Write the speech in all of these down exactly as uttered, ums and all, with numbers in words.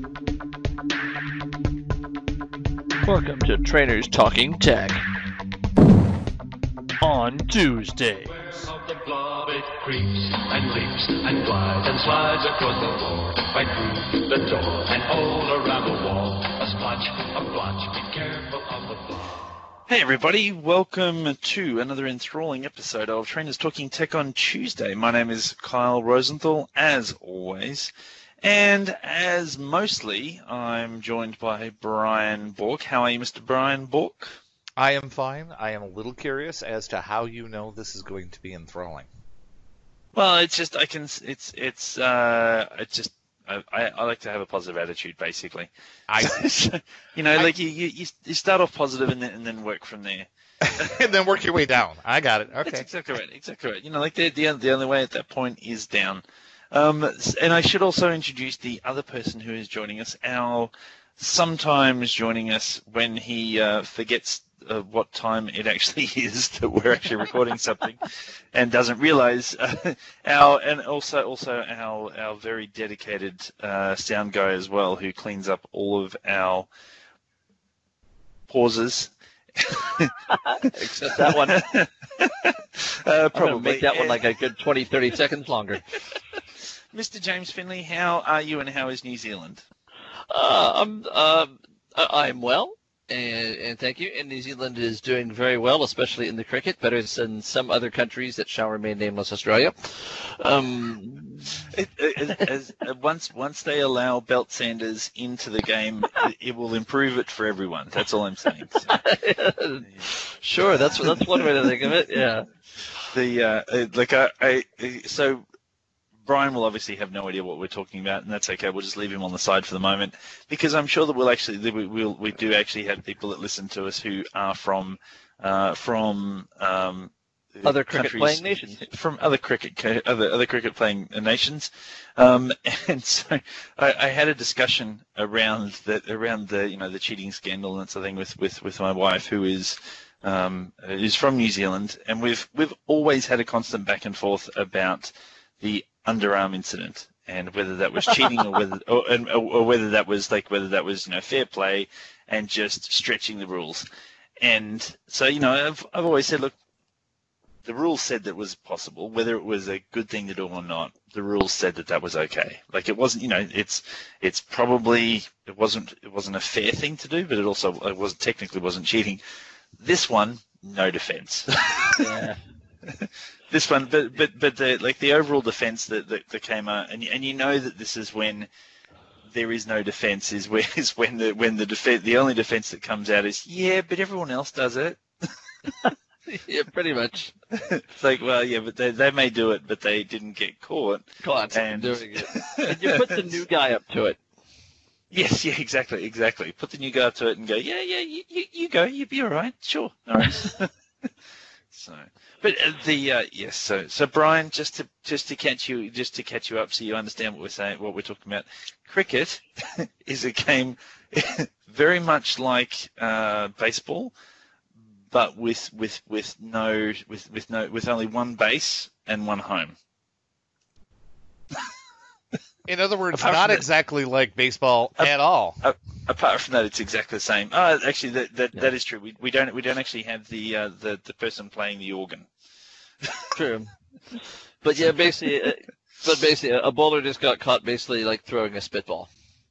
Welcome to Trainers Talking Tech on Tuesdays. Of the blob it creeps and leaps and glides and slides across the floor, right through the door and all around the wall. A splotch, a blotch, be careful of the blob. Hey everybody, welcome to another enthralling episode of Trainers Talking Tech on Tuesday. My name is Kyle Rosenthal, as always, and as mostly, I'm joined by Brian Bork. How are you, Mister Brian Bork? I am fine. I am a little curious as to how you know this is going to be enthralling. Well, it's just I can. It's it's uh. It's just I, I like to have a positive attitude, basically. I, you know, I, like you, you you start off positive and then and then work from there. And then work your way down. I got it. Okay. That's exactly right. Exactly right. You know, like the the the only way at that point is down. Um, and I should also introduce the other person who is joining us. Our sometimes joining us when he uh, forgets. Uh, what time it actually is that we're actually recording something, and doesn't realise uh, our and also also our our very dedicated uh, sound guy as well, who cleans up all of our pauses. Except that one. uh, probably I'm gonna make that one like a good twenty, thirty seconds longer. Mister James Finley, how are you and how is New Zealand? Uh, I'm uh, I'm well. And, and thank you. And New Zealand is doing very well, especially in the cricket, better than some other countries that shall remain nameless. Australia. Um, it, it, as, as, once once they allow Belt Sanders into the game, it, it will improve it for everyone. That's all I'm saying. So, yeah. Sure, that's that's one way to think of it. Yeah. The uh, like I, I so. Brian will obviously have no idea what we're talking about, and that's okay. We'll just leave him on the side for the moment, because I'm sure that we'll actually we we'll, we do actually have people that listen to us who are from uh, from um, other cricket playing nations, from other cricket other other cricket playing nations, um, and so I, I had a discussion around that around the you know the cheating scandal and something with, with, with my wife, who is um, is from New Zealand, and we've we've always had a constant back and forth about the underarm incident and whether that was cheating or whether or, or, or whether that was like whether that was you know fair play and just stretching the rules. And so you know I've I've always said, look, the rules said that was possible, whether it was a good thing to do or not. The rules said that that was okay. Like it wasn't you know it's it's probably it wasn't it wasn't a fair thing to do, but it also it was technically wasn't cheating. This one, no defense. Yeah. This one, but but but the like the overall defense that, that that came out, and and you know that this is when there is no defense is where is when the when the defense the only defense that comes out is yeah, but everyone else does it. Yeah, pretty much. It's like, well, yeah, but they they may do it, but they didn't get caught. Caught and doing it. And you put the new guy up to it. Yes, yeah, exactly, exactly. Put the new guy up to it and go, yeah, yeah, you you, you go, you'll be all right, sure, all right. So. But uh, the uh, yes, so so Brian, just to just to catch you just to catch you up, so you understand what we're saying, what we're talking about. Cricket is a game very much like uh, baseball, but with with with no with with no with only one base and one home. In other words, Apart not from exactly that, like baseball uh, at all. Uh, apart from that, it's exactly the same. Uh, actually, that that, yeah. that is true. We we don't we don't actually have the uh, the the person playing the organ. True. But yeah, basically, uh, but basically, a bowler just got caught basically like throwing a spitball,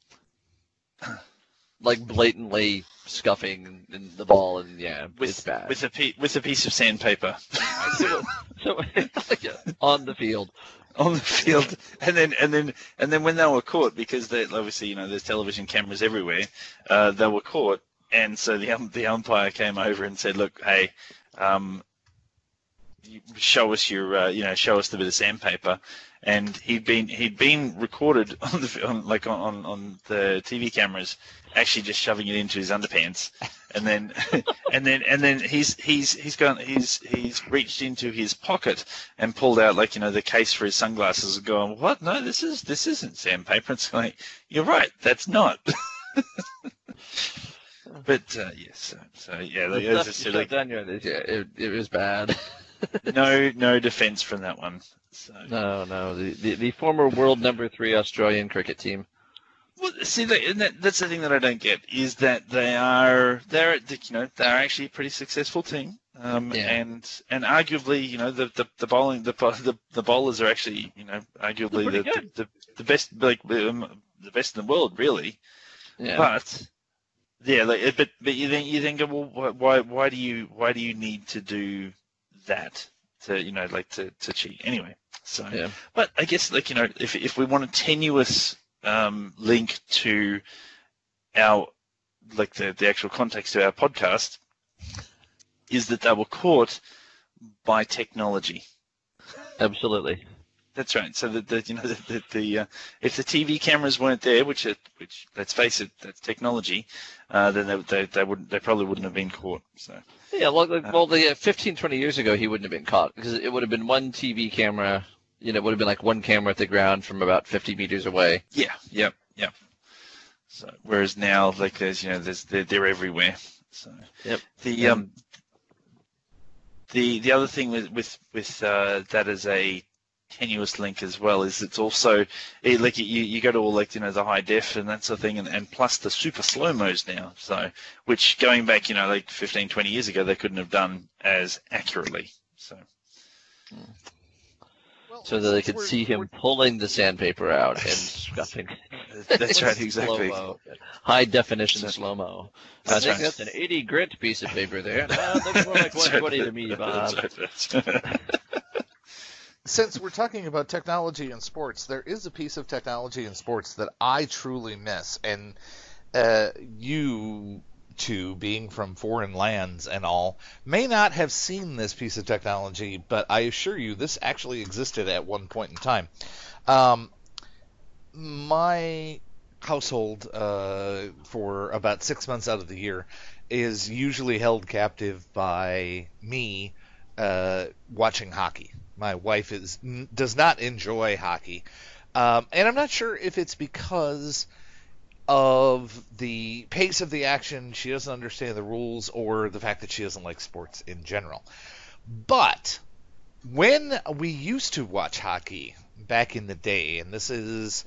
like blatantly scuffing in the ball, and yeah, with, it's bad. With a pe- with a piece of sandpaper. so, so yeah, on the field. On the field, and then and then and then when they were caught, because they obviously you know there's television cameras everywhere, uh, they were caught, and so the um, the umpire came over and said, look, hey, um, you show us your uh, you know show us the bit of sandpaper, and he'd been he'd been recorded on the on, like on on the T V cameras, actually just shoving it into his underpants, and then and then and then he's he's he's gone he's he's reached into his pocket and pulled out like you know the case for his sunglasses and going, what? No, this is this isn't sandpaper. It's like, you're right, that's not. But uh, yes, so, so yeah, like, as I said, like, down your, yeah, it, it was bad. no no defense from that one. So. No, no, the, the the former world number three Australian cricket team. Well, see, they, and that, that's the thing that I don't get is that they are they're you know they're actually a pretty successful team, um, Yeah. and and arguably you know the the, the bowling the, the the bowlers are actually you know arguably They're the, pretty the, the the best like um, the best in the world really, Yeah. but yeah, like, but but you then you then go, well, why why do you why do you need to do that to you know like to, to cheat anyway? So, Yeah. but I guess like you know if if we want a tenuous um, link to our like the the actual context of our podcast, is that they were caught by technology. Absolutely. That's right. So that the you know the, the, the uh, if the T V cameras weren't there, which it, which let's face it, that's technology, uh, then they, they they wouldn't they probably wouldn't have been caught. So Yeah, well, like, well, the uh, fifteen, twenty years ago, he wouldn't have been caught because it would have been one T V camera. You know, it would have been like one camera at the ground from about fifty meters away. yeah, yep, yep. So whereas now, like there's you know there's they're, they're everywhere. So Yep. the um the the other thing with with with uh, that as a tenuous link as well is it's also it, like you you go to all like you know the high def and that sort of thing and, and plus the super slow mos now, so which going back you know like fifteen, twenty years ago they couldn't have done as accurately. So So that they could We're- see him we're- pulling the sandpaper out and scuffing. that's right, exactly. Slow-mo. High definition That's- slow mo. I that's think right. that's an eighty grit piece of paper there. No, looks more like That's one twenty right. to me, Bob. That's right, that's right. Since we're talking about technology in sports, there is a piece of technology in sports that I truly miss, and uh, you two, being from foreign lands and all, may not have seen this piece of technology, but I assure you this actually existed at one point in time. Um, my household, uh, for about six months out of the year, is usually held captive by me uh, watching hockey. My wife is does not enjoy hockey, um, and I'm not sure if it's because of the pace of the action, she doesn't understand the rules, or the fact that she doesn't like sports in general. But when we used to watch hockey back in the day, and this is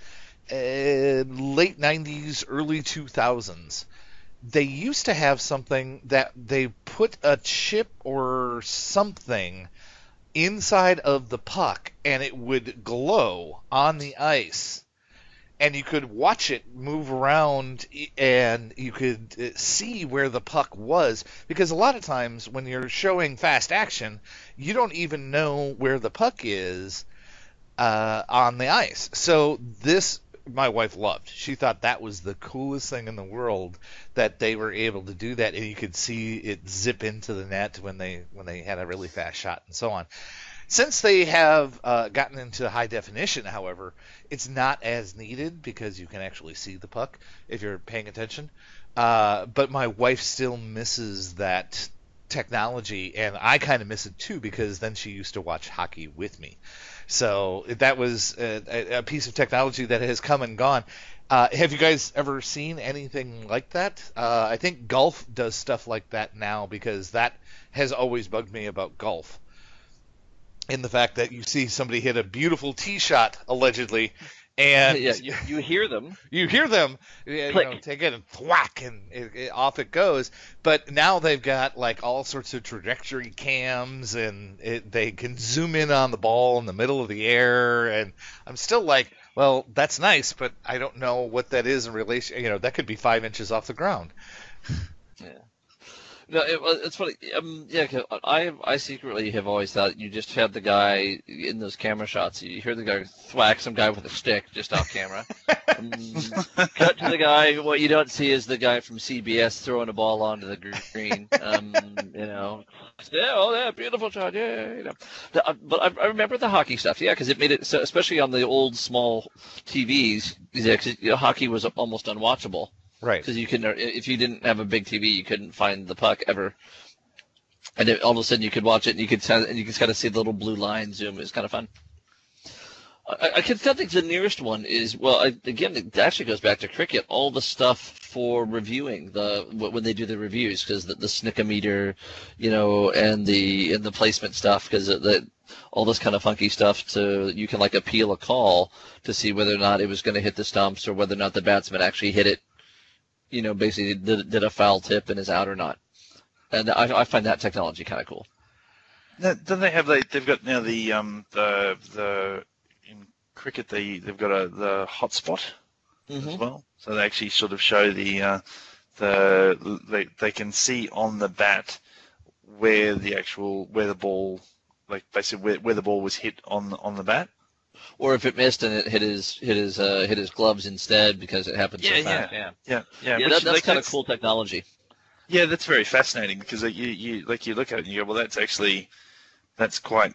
uh, late nineties, early two thousands, they used to have something that they put a chip or something inside of the puck, and it would glow on the ice. And you could watch it move around, and you could see where the puck was. Because a lot of times when you're showing fast action, you don't even know where the puck is uh, on the ice. So this, my wife loved. She thought that was the coolest thing in the world, that they were able to do that, and you could see it zip into the net when they when they had a really fast shot and so on. Since they have uh, gotten into high definition, however, it's not as needed because you can actually see the puck if you're paying attention. Uh, but my wife still misses that technology, and I kind of miss it too because then she used to watch hockey with me. So that was a, a piece of technology that has come and gone. Uh, have you guys ever seen anything like that? Uh, I think golf does stuff like that now because that has always bugged me about golf. In the fact that you see somebody hit a beautiful tee shot, allegedly, and Yeah, you, you hear them. you hear them, you Click. know, take it and thwack, and it, it, off it goes. But now they've got like all sorts of trajectory cams, and it, they can zoom in on the ball in the middle of the air. And I'm still like, well, that's nice, but I don't know what that is in relation. You know, that could be five inches off the ground. Yeah. No, it, well, it's funny. Um, yeah, 'cause I I secretly have always thought you just had the guy in those camera shots. You hear the guy thwack some guy with a stick just off camera. um, cut to the guy. What you don't see is the guy from C B S throwing a ball onto the green. Um, you know, yeah, oh, yeah, beautiful shot. Yeah, you know. The, uh, but I, I remember the hockey stuff. Yeah, because it made it so, especially on the old small T Vs. Yeah, 'cause, you know, hockey was almost unwatchable. Right. Because you couldn't, if you didn't have a big T V, you couldn't find the puck ever. And then all of a sudden, you could watch it, and you could and you could kind of see the little blue line zoom. It was kind of fun. I, I can think the nearest one is well, I, again, it actually goes back to cricket. All the stuff for reviewing the when they do the reviews, because the, the snickometer, you know, and the and the placement stuff, because the all this kind of funky stuff, to you can like appeal a call to see whether or not it was going to hit the stumps or whether or not the batsman actually hit it, you know, basically did, did a foul tip and is out or not. And I, I find that technology kind of cool. Now, don't they have like they've got now the um the the in cricket they they've got a the hotspot mm-hmm. as well, so they actually sort of show the uh, the they they can see on the bat where the actual where the ball like basically where, where the ball was hit on on the bat, or if it missed and it hit his hit his uh, hit his gloves instead because it happened yeah, so fast. Yeah, yeah, yeah. yeah. Which, That, that's like, kind of that's, cool technology. Yeah, that's very fascinating because like, you you like you look at it and you go, well, that's actually that's quite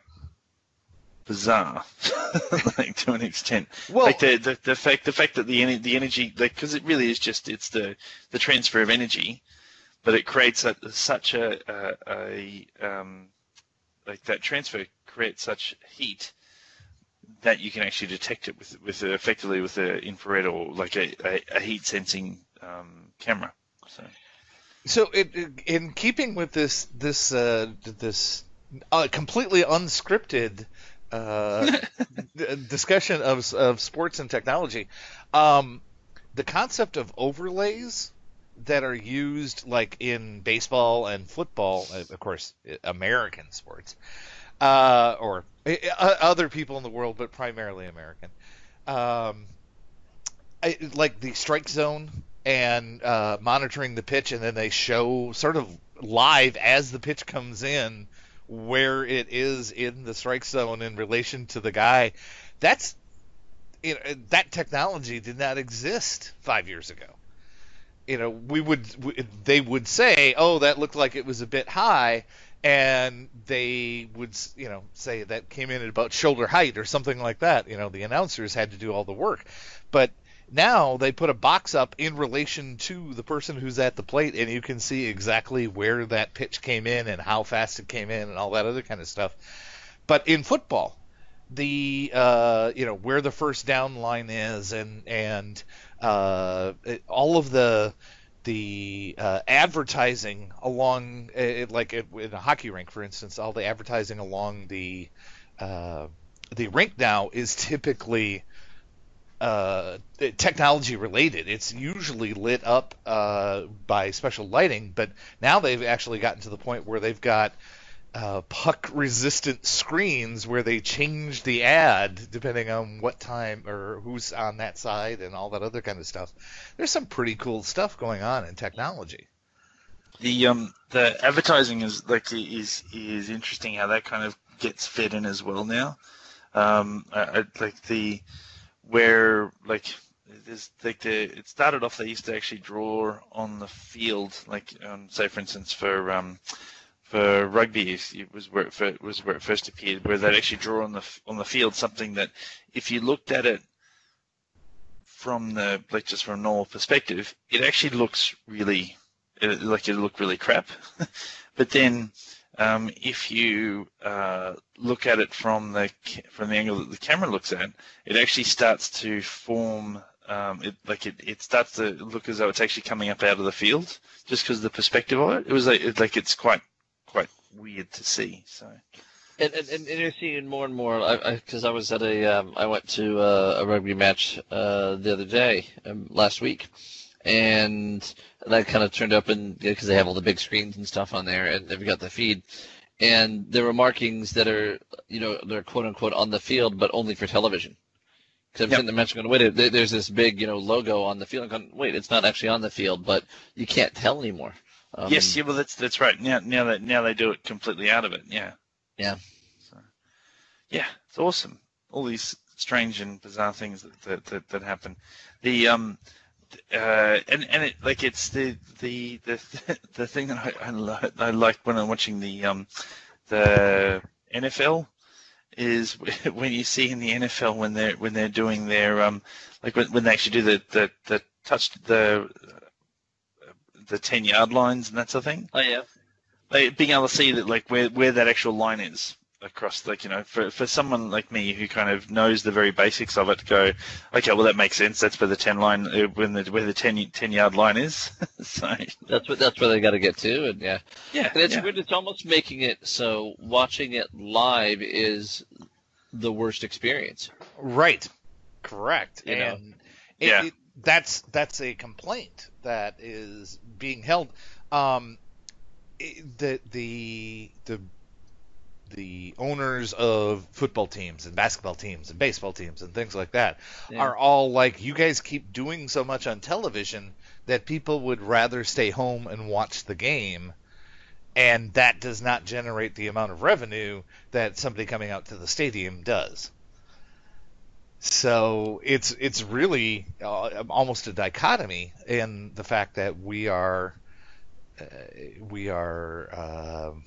bizarre, like to an extent. Well, like the, the the fact the fact that the ener- the energy, like, because it really is just it's the the transfer of energy, but it creates a, such a, a, a um like that transfer creates such heat that you can actually detect it with with effectively with an infrared or like a, a, a heat sensing um, camera. So. So, it, it, in keeping with this this uh, this uh, completely unscripted uh, d- discussion of of sports and technology, um, the concept of overlays that are used, like in baseball and football, of course, American sports, uh, or uh, other people in the world, but primarily American, um, I, like the strike zone. And uh, monitoring the pitch, and then they show sort of live as the pitch comes in where it is in the strike zone in relation to the guy. That's you know, that technology did not exist five years ago. You know, we would they would say, "Oh, that looked like it was a bit high," and they would you know say that came in at about shoulder height or something like that. You know, the announcers had to do all the work, but now they put a box up in relation to the person who's at the plate, and you can see exactly where that pitch came in and how fast it came in and all that other kind of stuff. But in football, the uh, you know where the first down line is, and and uh, it, all of the the uh, advertising along, it, like it, in a hockey rink, for instance, all the advertising along the uh, the rink now is typically Uh, technology related. It's usually lit up uh, by special lighting, but now they've actually gotten to the point where they've got uh, puck resistant screens where they change the ad depending on what time or who's on that side and all that other kind of stuff. There's some pretty cool stuff going on in technology. The um the advertising is like is is interesting how that kind of gets fed in as well now. Um, I, I, like the where like there's like the it started off they used to actually draw on the field, like um, say for instance for um for rugby it was where it was where it first appeared, where they'd actually draw on the on the field something that if you looked at it from the like just from a normal perspective, it actually looks really it, like it looked really crap, but then Um, if you uh, look at it from the from the angle that the camera looks at, it actually starts to form. Um, it like it, it starts to look as though it's actually coming up out of the field, just because of the perspective of it. It was like it, like it's quite quite weird to see. So. And, and, and you're seeing more and more. Because I, I, I was at a um, I went to a, a rugby match uh, the other day, um, last week. And that kind of turned up, and because you know, they have all the big screens and stuff on there, and they've got the feed, and there were markings that are, you know, they're quote unquote on the field, but only for television. Because I'm yep. sitting there mentioning, wait, there's this big, you know, logo on the field. I'm going, wait, it's not actually on the field, but you can't tell anymore. Um, yes, yeah, well, that's that's right. Now, now that now they do it completely out of it. Yeah. Yeah. So, yeah, it's awesome. All these strange and bizarre things that that that, that happen. The um. Uh, and and it like it's the the the the thing that I I, lo- I like when I'm watching the um the N F L is when you see in the N F L when they're when they're doing their um like when, when they actually do the the, the touch the the ten yard lines and that sort of thing. Oh yeah. Like being able to see that like where where that actual line is across, like, you know, for for someone like me who kind of knows the very basics of it, to go, okay, well that makes sense. That's where the ten line, uh, when the where the ten, ten yard line is. So That's what that's where they got to get to, and yeah, yeah, and it's yeah. weird. It's almost making it so watching it live is the worst experience. Right. Correct. You know. and it, Yeah. it, that's that's a complaint that is being held. Um, it- the the the the owners of football teams and basketball teams and baseball teams and things like that Yeah. are all like, you guys keep doing so much on television that people would rather stay home and watch the game, and that does not generate the amount of revenue that somebody coming out to the stadium does. So it's it's really uh, almost a dichotomy in the fact that we are uh, we are um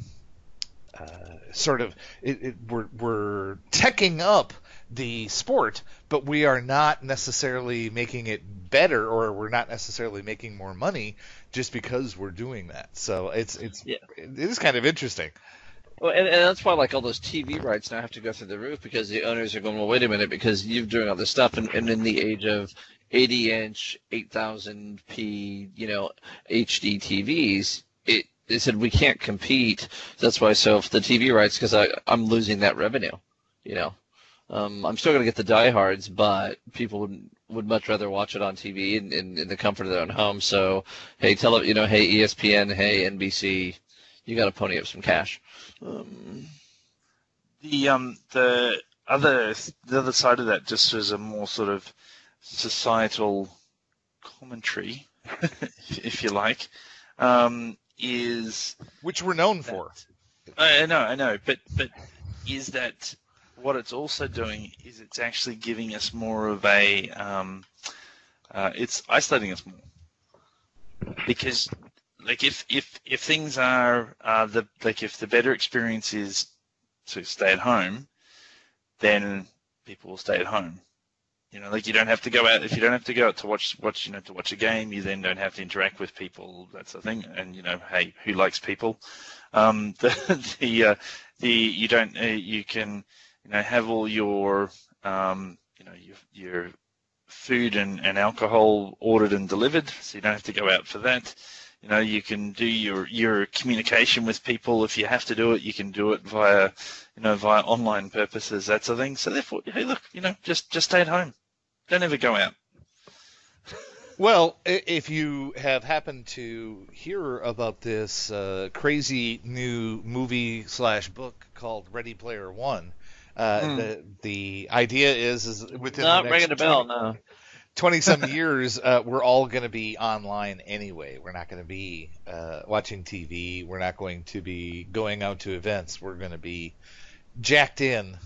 uh, sort of it, it, we're we're teching up the sport, but we are not necessarily making it better, or we're not necessarily making more money just because we're doing that. So it's it's Yeah. it is kind of interesting. Well, and, and that's why like all those T V rights now have to go through the roof, because the owners are going, well, wait a minute, because you're doing all this stuff, and, and in the age of eighty inch, eight thousand p, you know, H D T Vs, it they said we can't compete. That's why. So for the T V rights, because I I'm losing that revenue, you know. Um, I'm still going to get the diehards, but people would would much rather watch it on T V in, in, in the comfort of their own home. So, hey, tell it, you know, hey, E S P N, hey, N B C, you got to pony up some cash. Um, The um the other the other side of that, just as a more sort of societal commentary, if you like, um, is Which we're known for. I I know, I know, but but is that what it's also doing? Is it's actually giving us more of a um, uh, it's isolating us more, because like if if if things are uh, the like if the better experience is to stay at home, then people will stay at home. You know, like you don't have to go out. If you don't have to go out to watch watch you know to watch a game, you then don't have to interact with people. That's the thing. And you know, hey, who likes people? Um, the the uh, the you don't uh, you can you know have all your um, you know your your food and, and alcohol ordered and delivered, so you don't have to go out for that. You know, you can do your, your communication with people. If you have to do it, you can do it via, you know, via online purposes, that sort of thing. So therefore, hey, look, you know, just, just stay at home. Don't ever go out. Well, i- if you have happened to hear about this uh, crazy new movie slash book called Ready Player One, uh, Mm. the the idea is is within not the next ringing a bell, twenty, no. twenty some years, uh, we're all going to be online anyway. We're not going to be uh, watching T V. We're not going to be going out to events. We're going to be jacked in.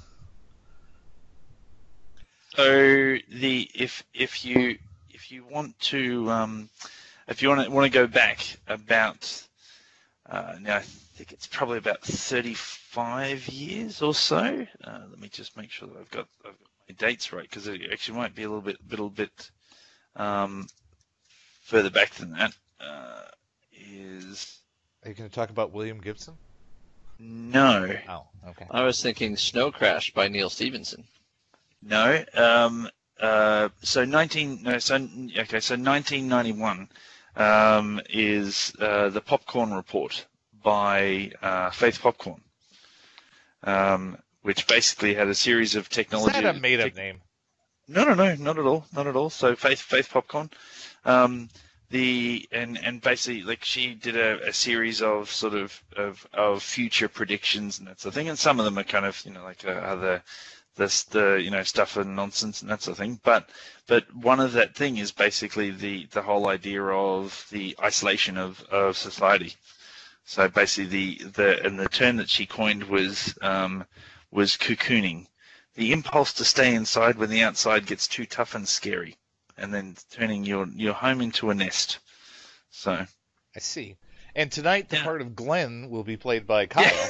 So the if if you if you want to um, if you want to want to go back about uh, now, I think it's probably about thirty-five years or so. Uh, let me just make sure that I've got I've got my dates right, because it actually might be a little bit little bit um, further back than that. Uh, is Are you going to talk about William Gibson? no. Oh, okay. I was thinking Snow Crash by Neil Stephenson. No. Um, uh, so nineteen. No. So okay. So nineteen ninety-one um, is uh, the Popcorn Report by uh, Faith Popcorn, um, which basically had a series of Is technology. that a made-up tech- name? No, no, no, not at all, not at all. So Faith, Faith Popcorn, um, the and and basically like she did a, a series of sort of, of of future predictions and that sort of thing, and some of them are kind of you know like uh, other this the you know stuff and nonsense and that sort of thing. But but one of that thing is basically the the whole idea of the isolation of of society. So basically the the and the term that she coined was um, was cocooning. The impulse to stay inside when the outside gets too tough and scary, and then turning your, your home into a nest. So, I see. And tonight, the Yeah. part of Glenn will be played by Kyle.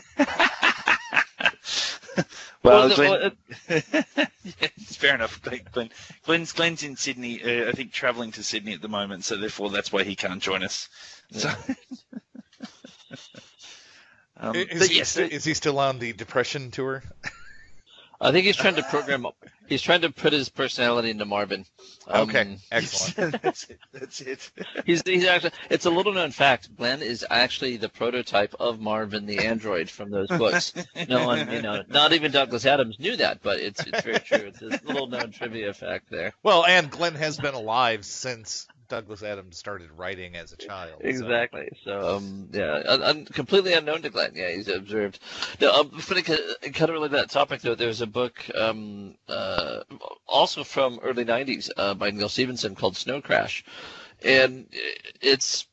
well, Well, the- Glenn, well, yeah, fair enough. Glenn, Glenn, Glenn's, Glenn's in Sydney, uh, I think travelling to Sydney at the moment, so therefore that's why he can't join us. So, Um, Is, but he, yes, st- is he still on the Depression tour? I think he's trying to program. He's trying to put his personality into Marvin. Um, Okay, excellent. that's it. That's it. He's he's actually. It's a little known fact. Glenn is actually the prototype of Marvin the android from those books. No one, you know, not even Douglas Adams knew that, but it's it's very true. It's a little known trivia fact there. Well, and Glenn has been alive since Douglas Adams started writing as a child. so- Exactly. So, um, yeah, un- un- completely unknown to Glenn. Yeah, he's observed. No, um, funny, kind of related to that topic though. There's a book, um, uh, also from early nineties, uh, by Neil Stevenson called Snow Crash, and it's,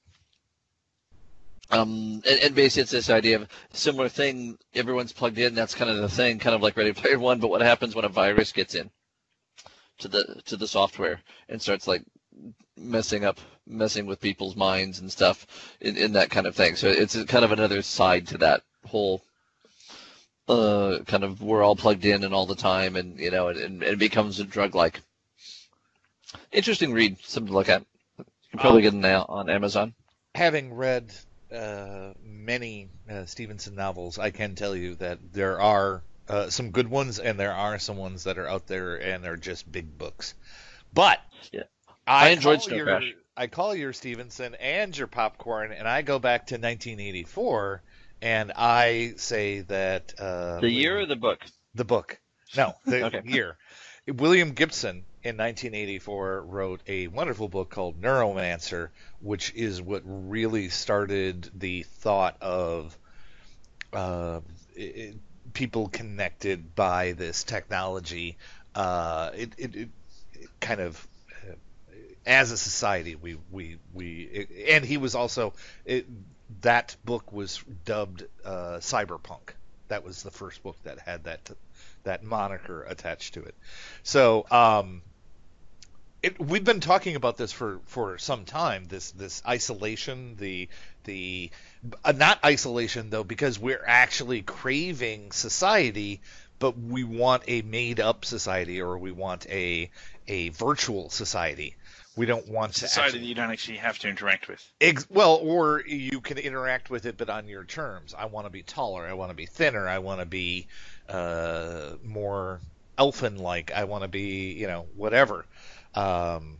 um, and, and basically it's this idea of similar thing. Everyone's plugged in. That's kind of the thing, kind of like Ready Player One. But what happens when a virus gets in to the to the software and starts like messing up, messing with people's minds and stuff in, in that kind of thing. So it's a, kind of another side to that whole uh, kind of we're all plugged in and all the time, and you know, and, and it becomes a drug-like. Interesting read, something to look at. You can probably get it now on Amazon. Having read uh, many uh, Stevenson novels, I can tell you that there are uh, some good ones, and there are some ones that are out there and they're just big books. But Yeah. I, I enjoyed call Snow your, Crash. I call your Stevenson and your popcorn, and I go back to nineteen eighty-four, and I say that uh, The year or the book? the book, no, the Okay. year. William Gibson in nineteen eighty-four wrote a wonderful book called Neuromancer, which is what really started the thought of uh, it, people connected by this technology. Uh, it, it, it, it kind of uh, as a society, we we we, and he was also it, that book was dubbed uh, Cyberpunk. That was the first book that had that that moniker attached to it. So um, it, we've been talking about this for, for some time. This this isolation, the the uh, not isolation though, because we're actually craving society, but we want a made up society, or we want a a virtual society. We don't want to Society actually, that you don't actually have to interact with. Ex- well, or you can interact with it, but on your terms. I want to be taller. I want to be thinner. I want to be uh, more elfin-like. I want to be, you know, whatever. Um,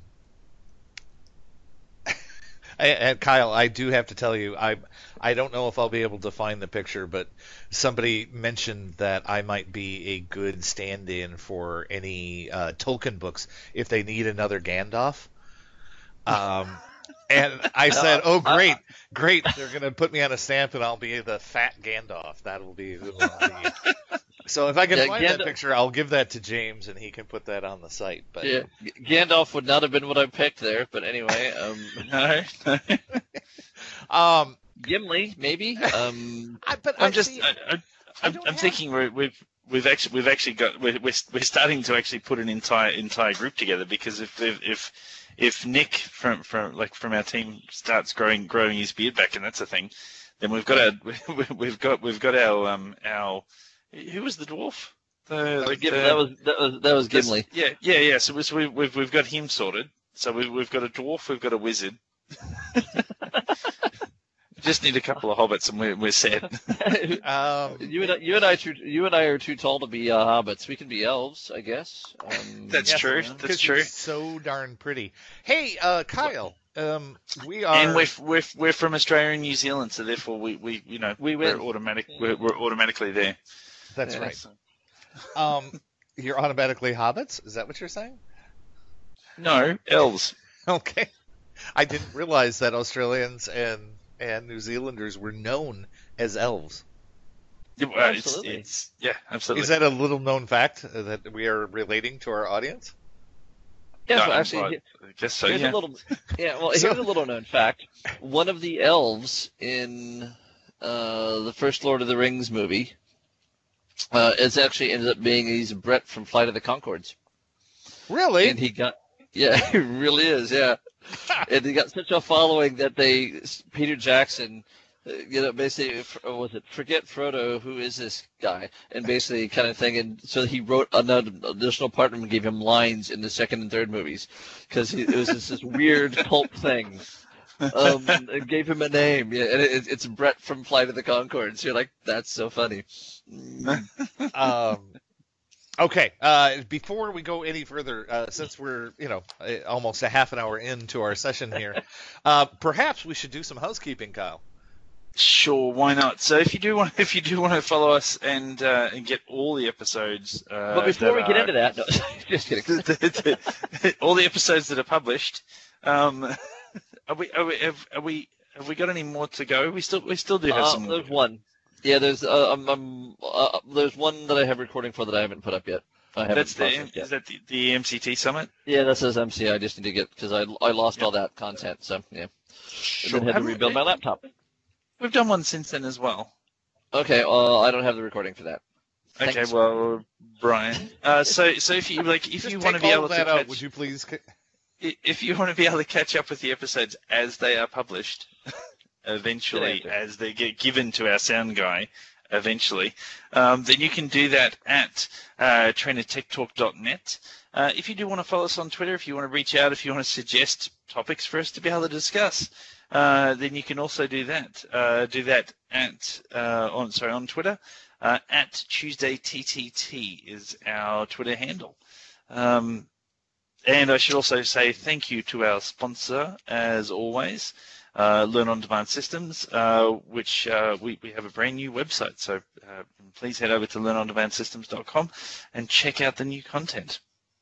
and Kyle, I do have to tell you, I I don't know if I'll be able to find the picture, but somebody mentioned that I might be a good stand-in for any uh, Tolkien books if they need another Gandalf. Um, and I said, "Oh, great, great! They're gonna put me on a stamp, and I'll be the fat Gandalf. That will be." Who I'll be. So if I can Yeah, find Gandalf- that picture, I'll give that to James, and he can put that on the site. But Yeah, G- Gandalf would not have been what I picked there, but anyway, um, No, no. um, Gimli maybe. Um, I, but I I'm just, see- I, I, I I'm, don't I'm have- thinking we're, we've we've actually we've actually got we're, we're we're starting to actually put an entire entire group together, because if if if, if Nick from from like from our team starts growing growing his beard back, and that's a thing, then we've got our we've got we've got our um our who was the dwarf? The, like Gim- the- that was that was that was this- Gimli. Yeah, yeah, yeah. So, we- so we, we've we've got him sorted. So we, we've got a dwarf, we've got a wizard. We just need a couple of hobbits, and we're we're set. um, You and I, you and I, too, you and I are too tall to be uh, hobbits. We can be elves, I guess. Um, That's yes, true. because That's you're true. so darn pretty. Hey, uh, Kyle, um, we are. And we're, we're we're from Australia and New Zealand, so therefore we, we you know We we're win. automatic we're, we're automatically there. That's Yeah. right. Um, you're automatically hobbits. Is that what you're saying? No, elves. Okay. I didn't realize that Australians and and New Zealanders were known as elves. Yeah, well, it's, Absolutely. it's yeah, absolutely. Is that a little known fact uh, that we are relating to our audience? yeah, No, so I'm actually, sorry. he- I guess so. here's Yeah. a little. Yeah, well, So- here's a little known fact. One of the elves in uh, the first Lord of the Rings movie uh, is actually ended up being he's Brett from Flight of the Conchords, Really? and he got. Yeah, he really is. Yeah. And he got such a following that they Peter Jackson, uh, you know, basically f- or was it forget Frodo, who is this guy, and basically kind of thing, and so he wrote another additional partner and gave him lines in the second and third movies because it was just this weird cult thing um, and gave him a name. Yeah, and it, it's Brett from Flight of the Conchords. You're like, that's so funny. Mm. Um, okay, uh, before we go any further, uh, since we're you know uh, almost a half an hour into our session here, uh, perhaps we should do some housekeeping, Kyle. Sure, why not? So if you do want, if you do want to follow us and uh, and get all the episodes, uh, But before that we get are- into that, no, just kidding. the- the- all the episodes that are published, um, are we are we have, are we have we got any more to go? We still we still do have Uh, some. more there's to go. one. Yeah, there's uh, um, um, uh, there's one that I have recording for that I haven't put up yet. I haven't That's the processed yet. is that the, the M C T summit? Yeah, that says M C. I just need to get because I I lost all that content. So yeah, and then had to Have we- rebuild my laptop. We've done one since then as well. Okay, uh, I don't have the recording for that. Okay, Thanks. well, Brian. Uh, so so if you like, if Just you take want to be all able of that to out, catch, would you please? if you want to be able to catch up with the episodes as they are published, eventually, Good answer. as they get given to our sound guy, eventually, um, then you can do that at uh, trainer tech talk dot net. Uh, if you do want to follow us on Twitter, if you want to reach out, if you want to suggest topics for us to be able to discuss, uh, then you can also do that. Uh, do that at uh, on sorry on Twitter uh, at Tuesday T T T is our Twitter handle. Um, and I should also say thank you to our sponsor, as always, uh, Learn on Demand Systems, uh, which uh, we, we have a brand new website. So uh, please head over to learn on demand systems dot com and check out the new content.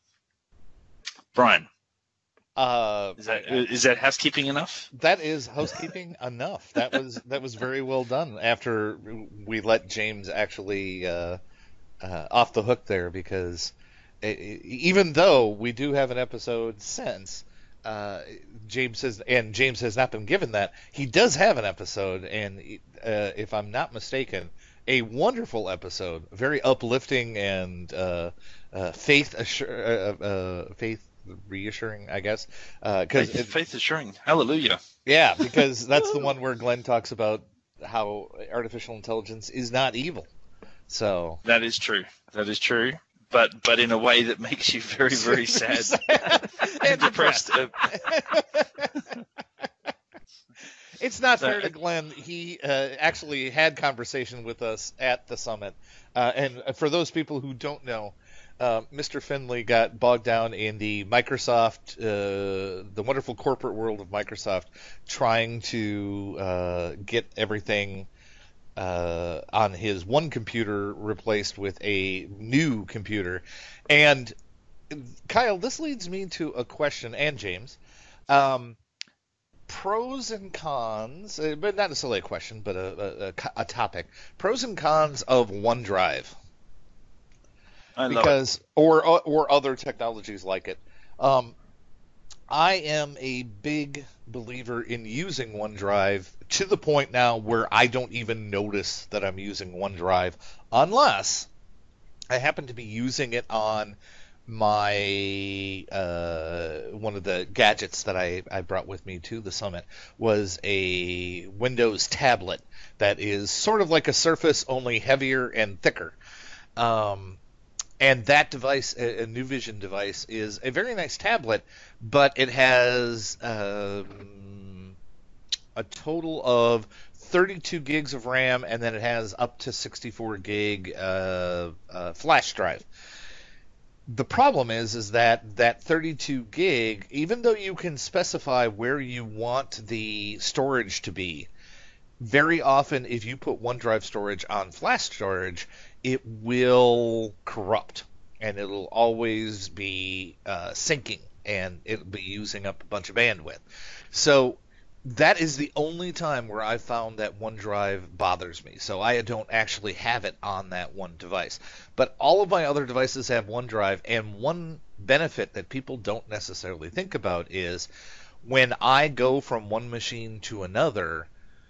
Brian, Uh, is that is that housekeeping enough? That is housekeeping enough. That was that was very well done. After we let James actually uh, uh, off the hook there, because i- i- even though we do have an episode since uh, James has and James has not been given that, he does have an episode, and uh, if I'm not mistaken, a wonderful episode, very uplifting and uh, uh, faith assur- uh, uh, faith reassuring, I guess, because Faith, faith assuring. Hallelujah. yeah, because that's the one where Glenn talks about how artificial intelligence is not evil. So That is true. That is true. But but in a way that makes you very, very sad and depressed. Uh, It's not fair Uh, to Glenn. He uh, actually had conversation with us at the summit, uh, and for those people who don't know, uh, Mister Finley got bogged down in the Microsoft, uh, the wonderful corporate world of Microsoft, trying to uh, get everything uh, on his one computer replaced with a new computer. And Kyle, this leads me to a question, and James. Um, pros and cons, uh, but not necessarily a question, but a, a, a, a topic. Pros and cons of OneDrive. I love it. Because or or other technologies like it. Um, I am a big believer in using OneDrive to the point now where I don't even notice that I'm using OneDrive unless I happen to be using it on my uh, one of the gadgets that I, I brought with me to the summit was a Windows tablet that is sort of like a Surface, only heavier and thicker. Um, and that device, a, a New Vision device, is a very nice tablet, but it has um, a total of thirty-two gigs of RAM, and then it has up to sixty-four gig uh, uh, flash drive. The problem is, is that that thirty-two gig, even though you can specify where you want the storage to be, very often if you put OneDrive storage on flash storage, it will corrupt, and it'll always be uh, syncing, and it'll be using up a bunch of bandwidth. So that is the only time where I've found that OneDrive bothers me. So I don't actually have it on that one device. But all of my other devices have OneDrive, and one benefit that people don't necessarily think about is when I go from one machine to another,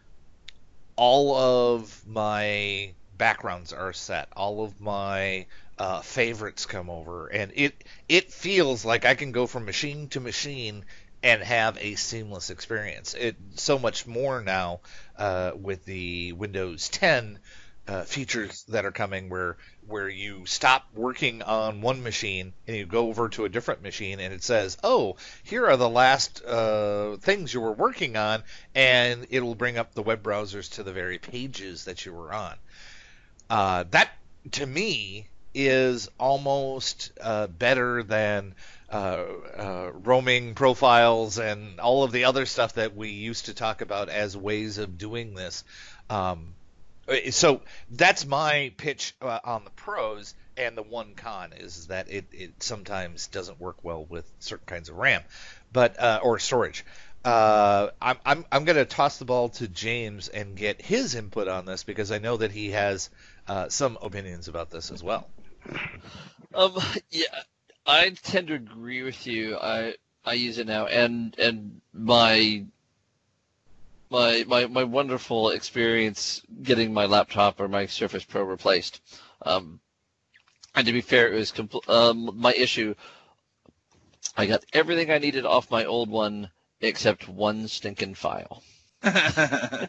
all of my backgrounds are set. All of my uh, favorites come over, and it it feels like I can go from machine to machine and have a seamless experience. It so much more now uh, with the Windows ten uh, features that are coming where where you stop working on one machine and you go over to a different machine and it says, oh, here are the last uh, things you were working on, and it'll bring up the web browsers to the very pages that you were on. Uh, that, to me, is almost uh, better than uh, uh, roaming profiles and all of the other stuff that we used to talk about as ways of doing this. Um, so that's my pitch uh, on the pros, and the one con is that it, it sometimes doesn't work well with certain kinds of RAM, but uh, or storage. Uh, I'm I'm I'm going to toss the ball to James and get his input on this because I know that he has uh, some opinions about this as well. Um, yeah, I tend to agree with you. I I use it now, and and my my my my wonderful experience getting my laptop or my Surface Pro replaced. Um, and to be fair, it was compl- um my issue. I got everything I needed off my old one except one stinking file. The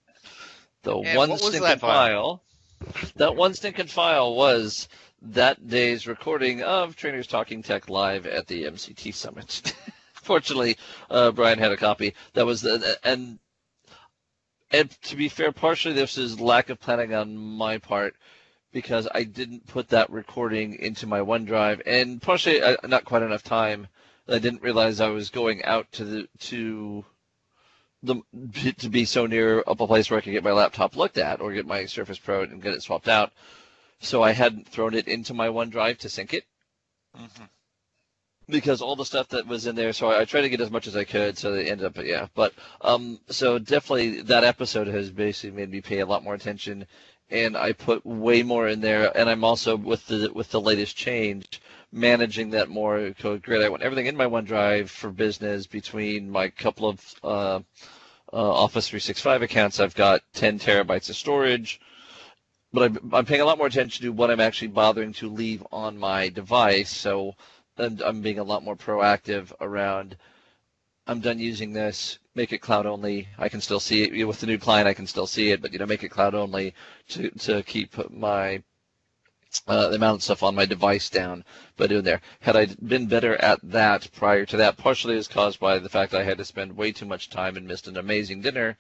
And one what was stinking that file? file. That one stinking file was that day's recording of Trainers Talking Tech live at the M C T Summit. Fortunately, uh, Brian had a copy. That was the and and to be fair, partially this is lack of planning on my part because I didn't put that recording into my OneDrive, and partially uh, not quite enough time. I didn't realize I was going out to the to the to be so near a place where I could get my laptop looked at or get my Surface Pro and get it swapped out. So I hadn't thrown it into my OneDrive to sync it. Mm-hmm. Because all the stuff that was in there, so I, I tried to get as much as I could, so they ended up, yeah. But um, so definitely that episode has basically made me pay a lot more attention, and I put way more in there. And I'm also with the with the latest change, managing that more. So great, I want everything in my OneDrive for business. Between my couple of uh, uh, Office three sixty-five accounts, I've got ten terabytes of storage. But I'm, I'm paying a lot more attention to what I'm actually bothering to leave on my device. So. And I'm being a lot more proactive around, I'm done using this, make it cloud only. I can still see it. With the new client, I can still see it, but, you know, make it cloud only to, to keep my, uh, the amount of stuff on my device down, but in there. Had I been better at that prior to that, partially is caused by the fact I had to spend way too much time and missed an amazing dinner,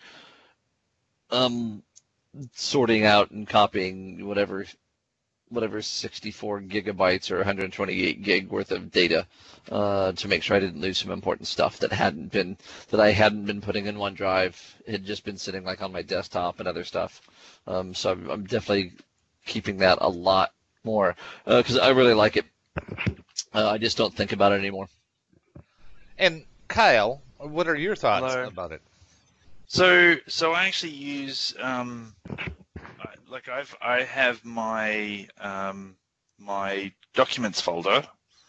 um, sorting out and copying whatever whatever sixty-four gigabytes or one hundred twenty-eight gig worth of data uh, to make sure I didn't lose some important stuff that hadn't been that I hadn't been putting in OneDrive. It had just been sitting like on my desktop and other stuff. Um, so I'm, I'm definitely keeping that a lot more because uh, I really like it. Uh, I just don't think about it anymore. And Kyle, what are your thoughts Hello. about it? So, so I actually use um, like I've I have my um, my documents folder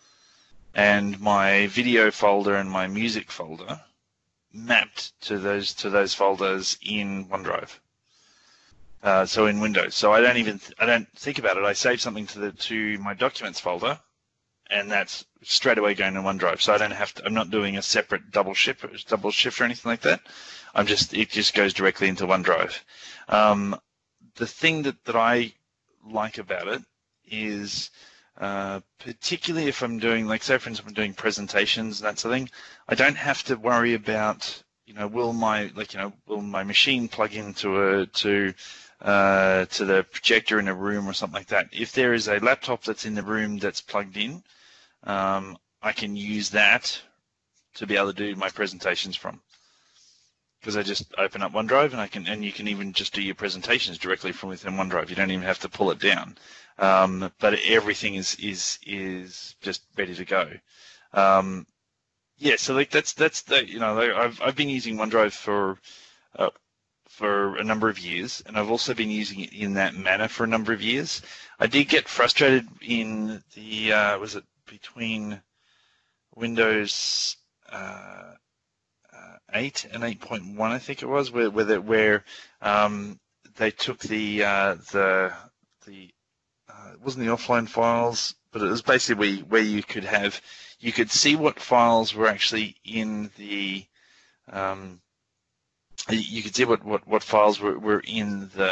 and my video folder and my music folder mapped to those to those folders in OneDrive. Uh, so in Windows, so I don't even th- I don't think about it. I save something to the to my documents folder, and that's straight away going to OneDrive. So I don't have to. I'm not doing a separate double shift, double shift or anything like that. I'm just it just goes directly into OneDrive. Um, the thing that, that I like about it is, uh, particularly if I'm doing, like, say for instance, I'm doing presentations and that sort of thing, I don't have to worry about, you know, will my like you know will my machine plug into a to uh, to the projector in a room or something like that. If there is a laptop that's in the room that's plugged in, um, I can use that to be able to do my presentations from. Because I just open up OneDrive and I can, and you can even just do your presentations directly from within OneDrive. You don't even have to pull it down, um, but everything is is is just ready to go. Um, yeah, so like that's that's the you know like I've I've been using OneDrive for uh, for a number of years, and I've also been using it in that manner for a number of years. I did get frustrated in the uh, was it between Windows. Uh, eight and eight point one, I think it was, where where, the, where um, they took the uh, the the uh, it wasn't the offline files, but it was basically where, where you could have you could see what files were actually in the um, you could see what, what, what files were, were in the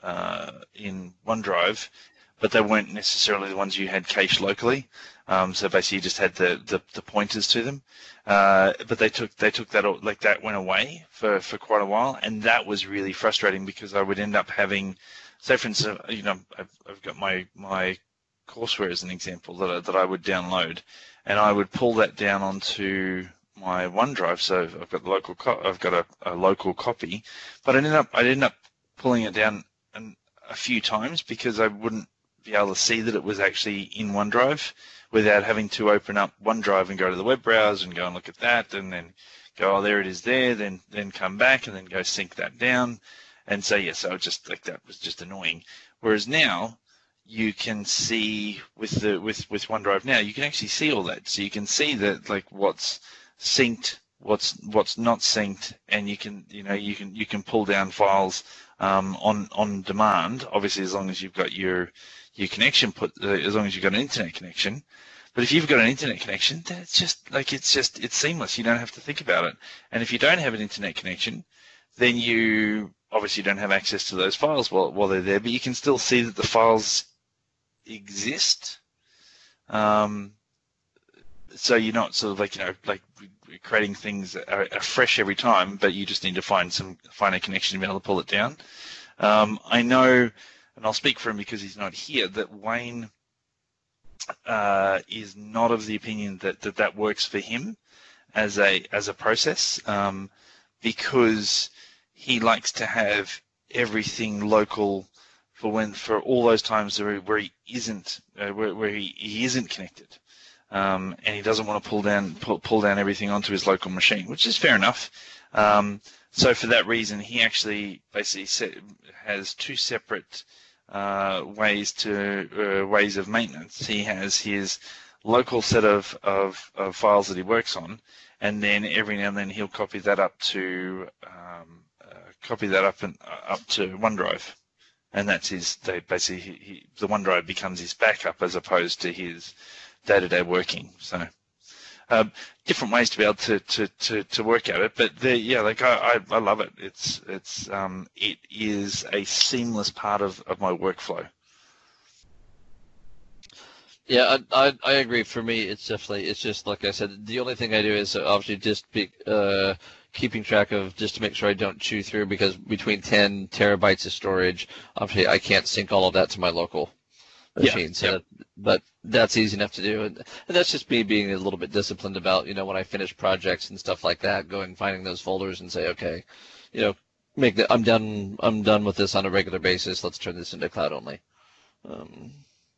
uh, in OneDrive, but they weren't necessarily the ones you had cached locally. Um, so basically, you just had the, the, the pointers to them. Uh, but they took they took that like that went away for, for quite a while, and that was really frustrating because I would end up having, say for instance, you know, I've, I've got my my courseware as an example that I, that I would download, and I would pull that down onto my OneDrive. So I've got the local co- I've got a, a local copy, but I ended up I ended up pulling it down an, a few times because I wouldn't be able to see that it was actually in OneDrive without having to open up OneDrive and go to the web browser and go and look at that, and then go, oh, there it is there, then then come back and then go sync that down, and so yeah, so it just like that was just annoying. Whereas now you can see with the with with OneDrive now, you can actually see all that, so you can see that like what's synced, what's what's not synced, and you can you know you can you can pull down files um, on on demand. Obviously, as long as you've got your your connection put, uh, as long as you've got an internet connection. But if you've got an internet connection, then it's just like it's just it's seamless. You don't have to think about it. And if you don't have an internet connection, then you obviously don't have access to those files while while they're there. But you can still see that the files exist. Um, so you're not sort of like you know like creating things are, are fresh every time, but you just need to find some find a connection to be able to pull it down. Um, I know. And I'll speak for him because he's not here, that Wayne uh, is not of the opinion that, that that works for him as a as a process um, because he likes to have everything local for when for all those times where, where he isn't uh, where, where he, he isn't connected, um, and he doesn't want to pull down pull, pull down everything onto his local machine, which is fair enough. Um, so for that reason, he actually basically set, has two separate Uh, ways to uh, ways of maintenance. He has his local set of, of, of files that he works on, and then every now and then he'll copy that up to um, uh, copy that up and uh, up to OneDrive, and that's his. They basically he, he, the OneDrive becomes his backup as opposed to his day-to-day working. So. Uh, different ways to be able to, to, to, to work at it, but the, yeah, like I, I, I love it. It's it's um it is a seamless part of, of my workflow. Yeah, I, I I agree. For me, it's definitely it's just like I said. The only thing I do is obviously just be uh keeping track of just to make sure I don't chew through, because between ten terabytes of storage, obviously I can't sync all of that to my local machine. Yeah, so yeah. That, but that's easy enough to do, and, and that's just me being a little bit disciplined about, you know, when I finish projects and stuff like that, going finding those folders and say, okay, you know, make the I'm done I'm done with this on a regular basis. Let's turn this into cloud only. Um,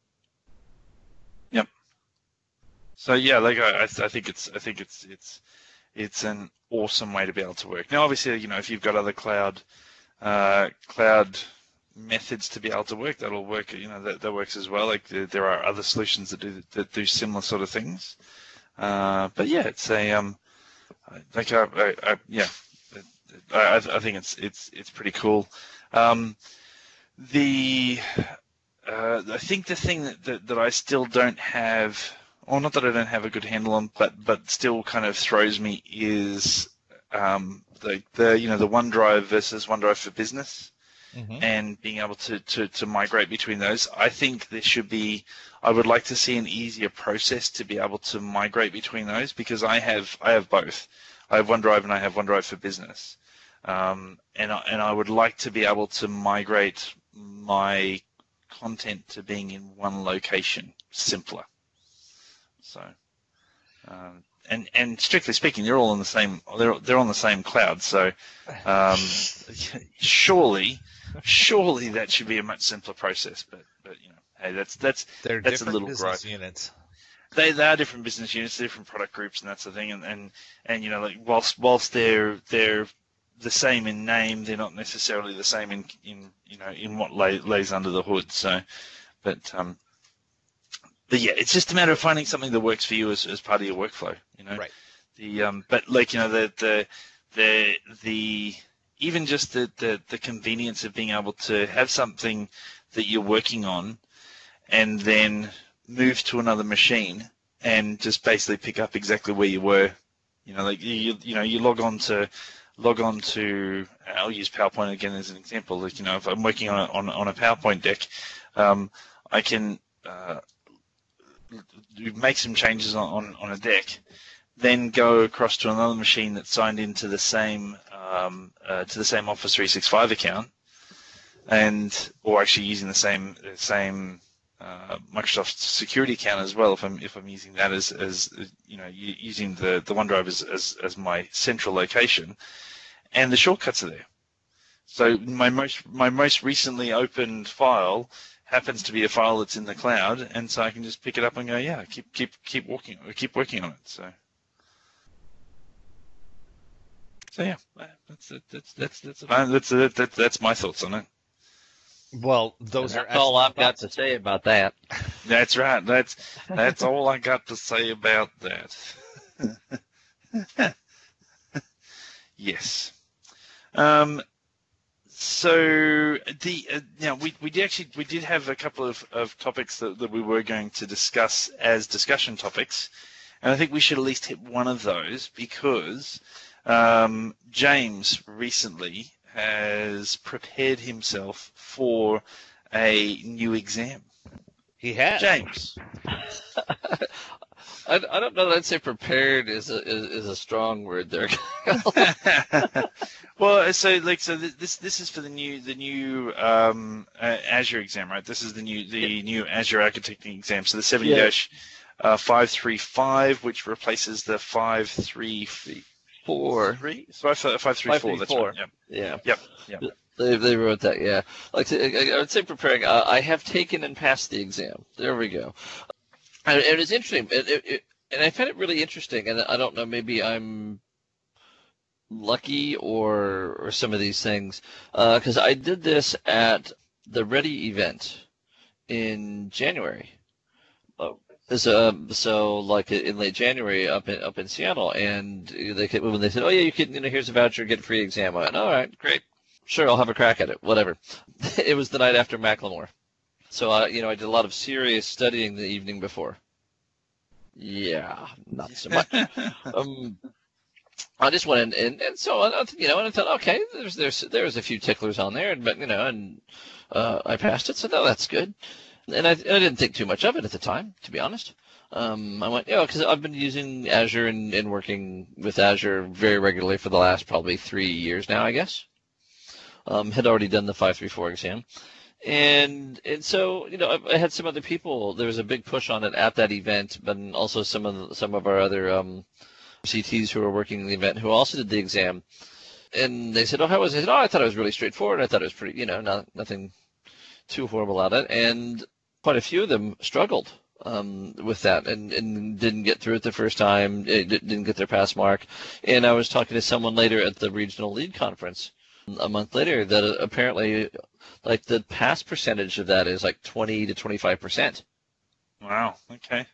Yep. So yeah, like I, I think it's I think it's it's it's an awesome way to be able to work. Now, obviously, you know, if you've got other cloud uh, cloud methods to be able to work, that'll work. You know, that, that works as well. Like there, there are other solutions that do that do similar sort of things. Uh, but yeah, it's a um, like I, I, I yeah, I, I think it's it's it's pretty cool. Um, the uh, I think the thing that, that that I still don't have, or not that I don't have a good handle on, but but still kind of throws me is um, the the you know the OneDrive versus OneDrive for Business. Mm-hmm. And being able to, to, to migrate between those. I think there should be, I would like to see an easier process to be able to migrate between those, because I have I have both. I have OneDrive and I have OneDrive for Business. Um, and, I, and I would like to be able to migrate my content to being in one location simpler. So, um, and, and strictly speaking, they're all on the same, they're, they're on the same cloud. So um, surely... Surely that should be a much simpler process, but but you know, hey, that's that's They're that's a different little business gripe. units. They they are different business units, different product groups, and that's the thing. And, and, and you know, like whilst whilst they're they're the same in name, they're not necessarily the same in in you know in what lay, lays under the hood. So, but um, but yeah, it's just a matter of finding something that works for you as as part of your workflow. You know, right? The um, but like you know the the the the even just the, the, the convenience of being able to have something that you're working on and then move to another machine and just basically pick up exactly where you were. You know, like you you know, you log on to log on to, I'll use PowerPoint again as an example. Like, you know, if I'm working on a, on, on a PowerPoint deck, um, I can uh, make some changes on, on, on a deck, then go across to another machine that's signed into the same um, uh, to the same Office three sixty-five account, and or actually using the same same uh, Microsoft security account as well. If I'm if I'm using that as as you know using the the OneDrive as as, as my central location, and the shortcuts are there. So my most my most recently opened file happens to be a file that's in the cloud, and so I can just pick it up and go, yeah, keep keep keep working keep working on it. So. So yeah, that's that's that's that's that's that's, that's, that's my thoughts on it. Well, those That's are all I've got thoughts. to say about that. That's right. That's that's all I got to say about that. Yes. Um. So the uh, now we we did actually we did have a couple of, of topics that, that we were going to discuss as discussion topics, and I think we should at least hit one of those because. Um, James recently has prepared himself for a new exam. He has. James. I, I don't know that I'd say prepared is a is, is a strong word there. Well, so like so this this is for the new the new um, uh, Azure exam, right? This is the new the yeah. new Azure architecting exam. So the seventy dash five three five, which replaces the five three four. Three? Five, five, three, four. That's right. Yep. Yeah. Yep. Yep. They they wrote that. Yeah. Like I, I would say, preparing. Uh, I have taken and passed the exam. There we go. And it was interesting, it, it, it, and I found it really interesting. And I don't know, maybe I'm lucky or or some of these things, because uh, I did this at the Ready event in January. Oh. So, so like in late January up in up in Seattle, and they when they said, "Oh yeah, you can, you know, here's a voucher, get a free exam." I went, "All right, great, sure, I'll have a crack at it, whatever." It was the night after Macklemore, so I, you know, I did a lot of serious studying the evening before. Yeah, not so much. um, I just went in, and, and so I, you know, and I thought, okay, there's there's there's a few ticklers on there, but you know, and uh, I passed it, so no, that's good. And I, I didn't think too much of it at the time, to be honest. Um, I went, you know, because I've been using Azure and, and working with Azure very regularly for the last probably three years now, I guess. Um, had already done the five three four exam. And and so, you know, I, I had some other people. There was a big push on it at that event, but also some of the, some of our other um, C Ts who were working in the event who also did the exam. And they said, oh, how was it? I said, oh, I thought it was really straightforward. I thought it was pretty, you know, not, nothing too horrible at it. And quite a few of them struggled um, with that and, and didn't get through it the first time, it didn't get their pass mark. And I was talking to someone later at the regional lead conference a month later that apparently like the pass percentage of that is like twenty to twenty-five percent. Wow, okay.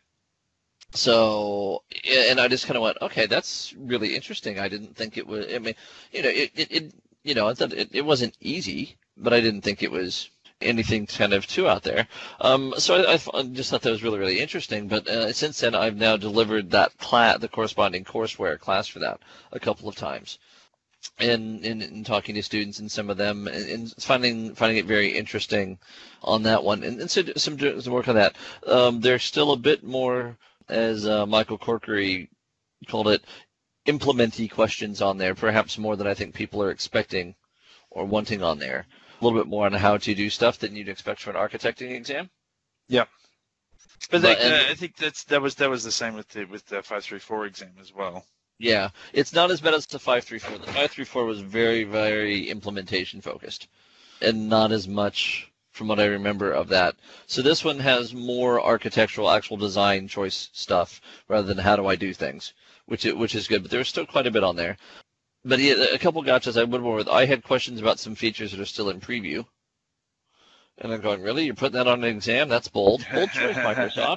So, and I just kind of went, okay, that's really interesting. I didn't think it was, I mean, you know, it, it, it you know, I thought it, it wasn't easy, but I didn't think it was anything kind of too out there. Um, so I, I just thought that was really, really interesting. But uh, since then, I've now delivered that class, the corresponding courseware class for that a couple of times. And in talking to students and some of them, and, and finding finding it very interesting on that one. And, and so some, some work on that. Um, there's still a bit more, as uh, Michael Corkery called it, implementy questions on there, perhaps more than I think people are expecting or wanting on there. A little bit more on how to do stuff than you'd expect for an architecting exam. Yeah, but, but they, uh, I think that's that was that was the same with the with the five three four exam as well. Yeah, it's not as bad as the five three four. The five three four was very, very implementation focused, and not as much from what I remember of that. So this one has more architectural, actual design choice stuff rather than how do I do things, which it, which is good. But there's still quite a bit on there. But yeah, a couple gotchas I would more with. I had questions about some features that are still in preview. And I'm going, really? You're putting that on an exam? That's bold. Bold choice, Microsoft.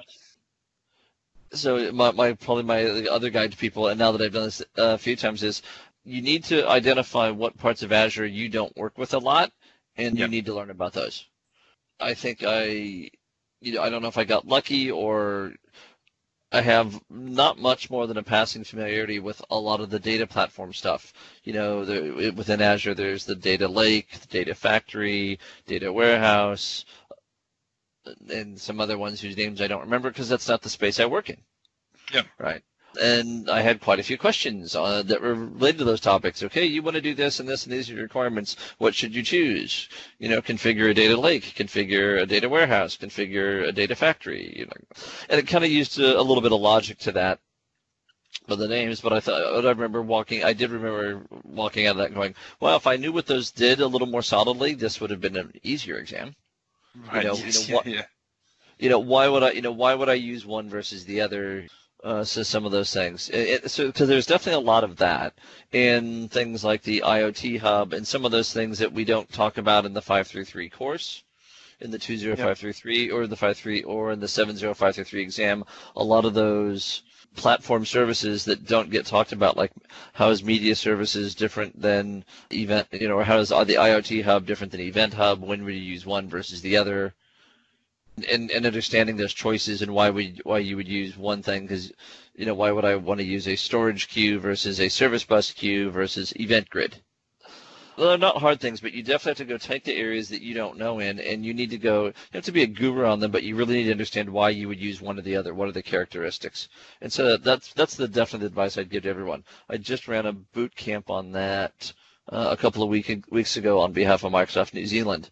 So my, my probably my other guide to people, and now that I've done this a few times, is you need to identify what parts of Azure you don't work with a lot, and you yep. need to learn about those. I think I, you know, I don't know if I got lucky or I have not much more than a passing familiarity with a lot of the data platform stuff. You know, the, within Azure, there's the data lake, the data factory, data warehouse, and some other ones whose names I don't remember because that's not the space I work in. Yeah. Right. And I had quite a few questions uh, that were related to those topics. Okay, you want to do this and this and these are your requirements. What should you choose? You know, configure a data lake, configure a data warehouse, configure a data factory. You know, and it kind of used a, a little bit of logic to that with the names. But I thought I remember walking. I did remember walking out of that and going, well, if I knew what those did a little more solidly, this would have been an easier exam. Right. You know, yes, you know, yeah, wh- yeah. you know, why would I? You know, why would I use one versus the other? Uh, so some of those things. It, it, so because there's definitely a lot of that in things like the IoT Hub and some of those things that we don't talk about in the five thirty-three course, in the two oh five thirty-three or the five three or in the seven oh five thirty-three exam. A lot of those platform services that don't get talked about, like how is media services different than event, you know, or how is the IoT Hub different than Event Hub? When would you use one versus the other? And, and understanding those choices and why we why you would use one thing, because you know, why would I want to use a storage queue versus a service bus queue versus event grid? Well, they're not hard things, but you definitely have to go take the areas that you don't know in, and you need to go. You have to be a guru on them, but you really need to understand why you would use one or the other. What are the characteristics? And so that's that's the definite advice I'd give to everyone. I just ran a boot camp on that uh, a couple of week, weeks ago on behalf of Microsoft New Zealand.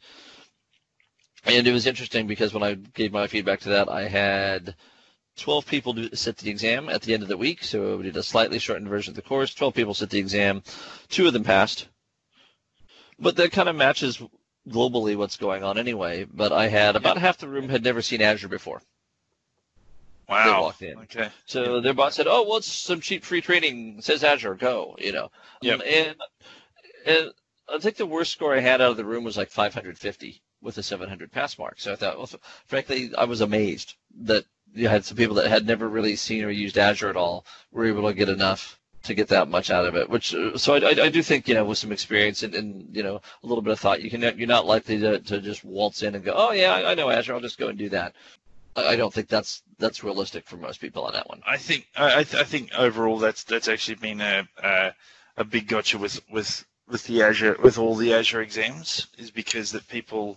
And it was interesting because when I gave my feedback to that, I had twelve people do, sit the exam at the end of the week. So we did a slightly shortened version of the course. twelve people sit the exam. Two of them passed. But that kind of matches globally what's going on anyway. But I had about half the room had never seen Azure before. Wow. They walked in. Okay. So yeah. their boss said, oh, well, it's some cheap free training. It says Azure, go, you know. Yep. Um, and, and I think the worst score I had out of the room was like five hundred fifty. With a seven hundred pass mark. So I thought, well, frankly, I was amazed that you had some people that had never really seen or used Azure at all were able to get enough to get that much out of it. Which, so I, I, I do think, you know, with some experience and, and, you know, a little bit of thought, you can, you're not likely to, to just waltz in and go, oh yeah, I, I know Azure, I'll just go and do that. I, I don't think that's that's realistic for most people on that one. I think I, I think overall that's that's actually been a a, a big gotcha with with with the Azure with all the Azure exams, is because that people.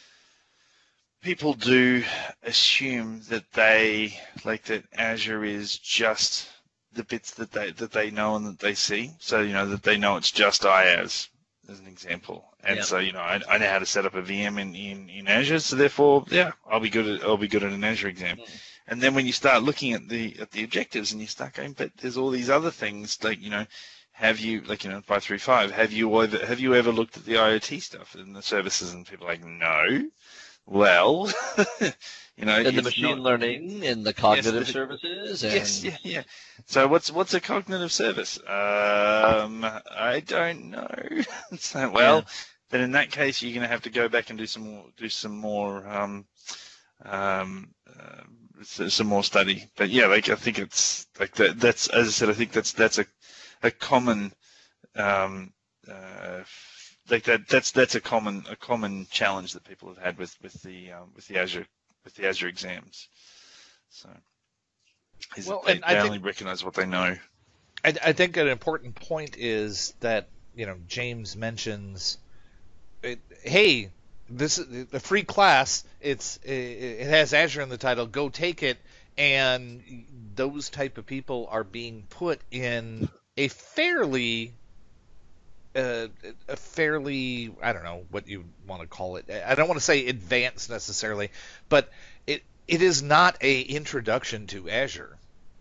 People do assume that they like that Azure is just the bits that they that they know and that they see. So you know that they know it's just IaaS, as an example. And Yeah. so you know I, I know how to set up a V M in, in, in Azure. So therefore, yeah, I'll be good at I'll be good at an Azure exam. Mm. And then when you start looking at the at the objectives and you start going, but there's all these other things like you know. Have you, like, you know, five three five, have you ever, have you ever looked at the IoT stuff and the services? And people are like, no. Well, you know, And the it's machine not- learning and the cognitive the- services. And, Yes, yeah, yeah. So what's what's a cognitive service? Um, I don't know. So well, Yeah. then in that case, you're going to have to go back and do some more, do some more, um, um, uh, s- some more study. But yeah, like I think it's like that. That's as I said. I think that's that's a a common. Um, uh, Like that, that's that's a common a common challenge that people have had with with the um, with the Azure with the Azure exams. So, is Well, that they, and I they think- only recognize what they know. I, I think an important point is that, you know, James mentions, it, hey, this is a free class. It's it, it has Azure in the title. Go take it. And those type of people are being put in a fairly Uh, a fairly, I don't know what you want to call it. I don't want to say advanced necessarily, but it it is not a introduction to Azure.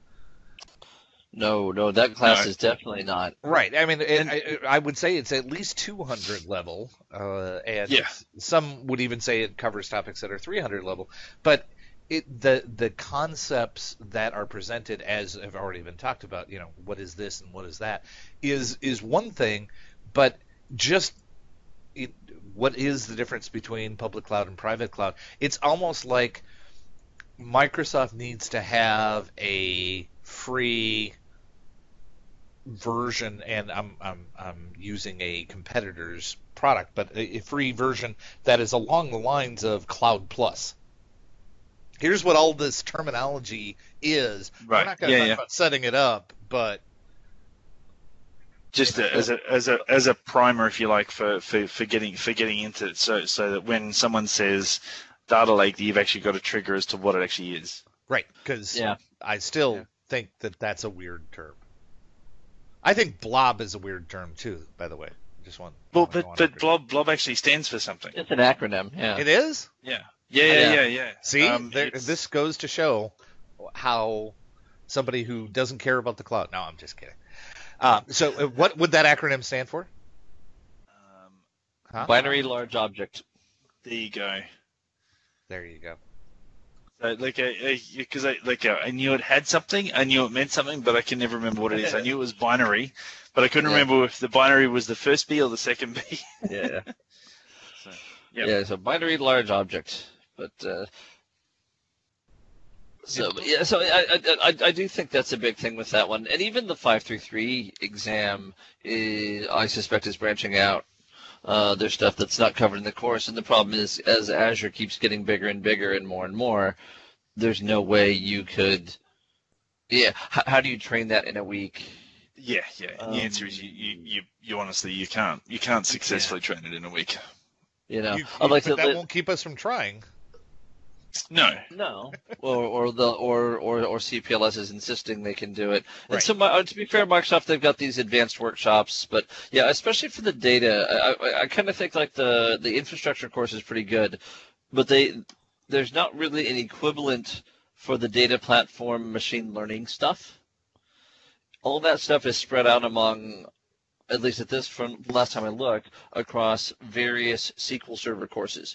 No, no, that class No. is definitely not. Right. I mean, it, I, I would say it's at least two hundred level, uh, and Yeah. some would even say it covers topics that are three hundred level. But it the the concepts that are presented, as have already been talked about, you know, what is this and what is that, is is one thing. But just it, what is the difference between public cloud and private cloud? It's almost like Microsoft needs to have a free version, and I'm I'm I'm using a competitor's product, but a, a free version that is along the lines of Cloud Plus. here's what all this terminology is. Right. We're not going to Yeah, talk yeah. about setting it up, but Just a, as a as a as a primer, if you like, for, for, for getting for getting into it, so so that when someone says data lake, that you've actually got a trigger as to what it actually is. right, because Yeah. I still Yeah. think that that's a weird term. I think blob is a weird term too, by the way. Just want. Well, wanna but go on but record. blob blob actually stands for something. It's an acronym. Yeah. It is? Yeah. Yeah, yeah, Yeah. yeah, yeah. See, Um, there, it's- this goes to show how somebody who doesn't care about the cloud. No, I'm just kidding. Uh, so, uh, what would that acronym stand for? um, Huh? Binary large object. there you go. There you go. So, like, because I like uh, I knew it had something, I knew it meant something, but I can never remember what it is. I knew it was binary, but I couldn't Yeah. remember if the binary was the first B or the second B. Yeah. So, Yep. Yeah. So binary large object, but. Uh, So but yeah, so I, I I I do think that's a big thing with that one, and even the five three three exam, is, I suspect, is branching out. Uh, there's stuff that's not covered in the course, and the problem is, as Azure keeps getting bigger and bigger and more and more, there's no way you could. Yeah, how, how do you train that in a week? Yeah, yeah. And the answer is you, you, you, you honestly you can't you can't successfully train it in a week. You know, You- I'd like but to. that won't keep us from trying. No. No, or or the or or or C P L S is insisting they can do it. And Right. so, my, to be fair, Microsoft, they've got these advanced workshops, but yeah, especially for the data, I I, I kind of think like the the infrastructure course is pretty good, but they there's not really an equivalent for the data platform machine learning stuff. All that stuff is spread out among, at least at this from last time I looked, across various S Q L Server courses.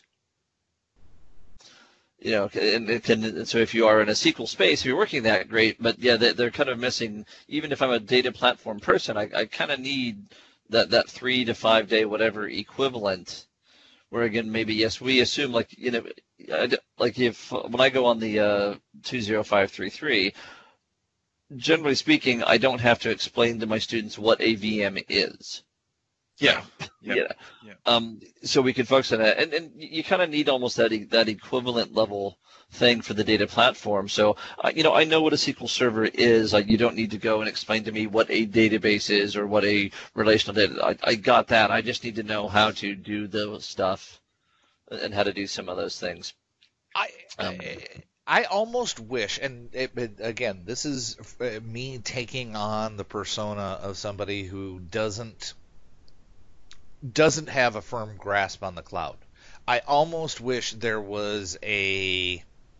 You know, and it can, so if you are in a S Q L space, if you're working that, great. But yeah, they, they're kind of missing. Even if I'm a data platform person, I, I kind of need that, that three to five day whatever equivalent. Where again, maybe yes, we assume like you know, I d- like if when I go on the uh, two zero five three three, generally speaking, I don't have to explain to my students what a V M is. Yeah. Yep. Yeah. Yep. Um, so we can focus on that, and and you kind of need almost that e- that equivalent level thing for the data platform. So uh, you know, I know what a S Q L Server is. Like you don't need to go and explain to me what a database is or what a relational data. I, I got that. I just need to know how to do the stuff and how to do some of those things. I, Um, I almost wish, and it, it, again, this is uh, me taking on the persona of somebody who doesn't doesn't have a firm grasp on the cloud. I almost wish there was a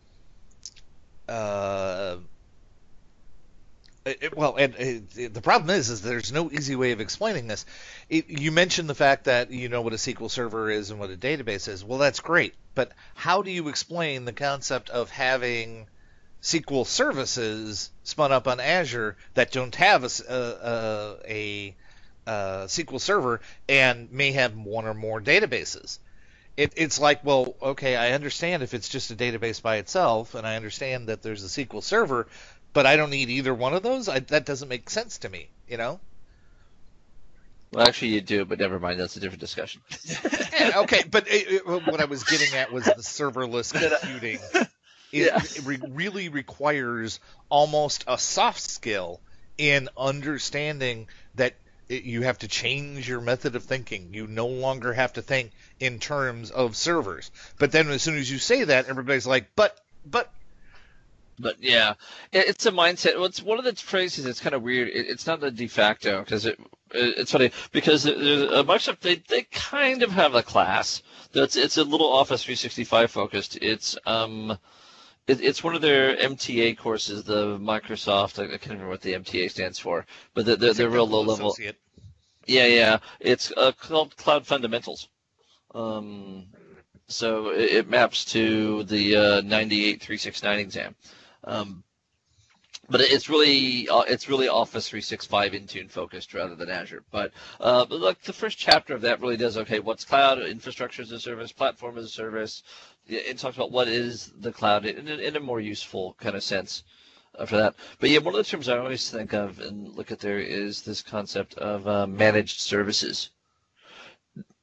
uh, it, well, and it, it, the problem is, is there's no easy way of explaining this. It, you mentioned the fact that you know what a S Q L Server is and what a database is. Well, that's great, but how do you explain the concept of having S Q L services spun up on Azure that don't have a, a, a, a S Q L Server and may have one or more databases? It, it's like, well, okay, I understand if it's just a database by itself, and I understand that there's a S Q L Server, but I don't need either one of those. I, that doesn't make sense to me, you know? Well, actually, you do, but never mind. That's a different discussion. Yeah, okay, but it, it, what I was getting at was the serverless computing. It, Yeah. it re- really requires almost a soft skill in understanding that it, you have to change your method of thinking. You no longer have to think in terms of servers. But then as soon as you say that, everybody's like, but, but, But yeah, it, it's a mindset. Well, it's one of the phrases that's kind of weird. It, it's not the de facto because it, it it's funny because there's a Microsoft they they kind of have a class that's it's a little Office three sixty-five focused. It's um it, it's one of their M T A courses, the Microsoft. I, I can't remember what the M T A stands for, but they're, they're, they're real low level. Associate. Yeah, yeah. It's uh, called Cloud Fundamentals. Um, so it, it maps to the uh, ninety-eight three sixty-nine exam. Um, but it's really uh, it's really Office three sixty-five Intune focused rather than Azure. But uh, but like the first chapter of that really does okay. What's cloud? Infrastructure as a service, platform as a service. It talks about what is the cloud in, in a more useful kind of sense uh, for that. But yeah, one of the terms I always think of and look at there is this concept of uh, managed services.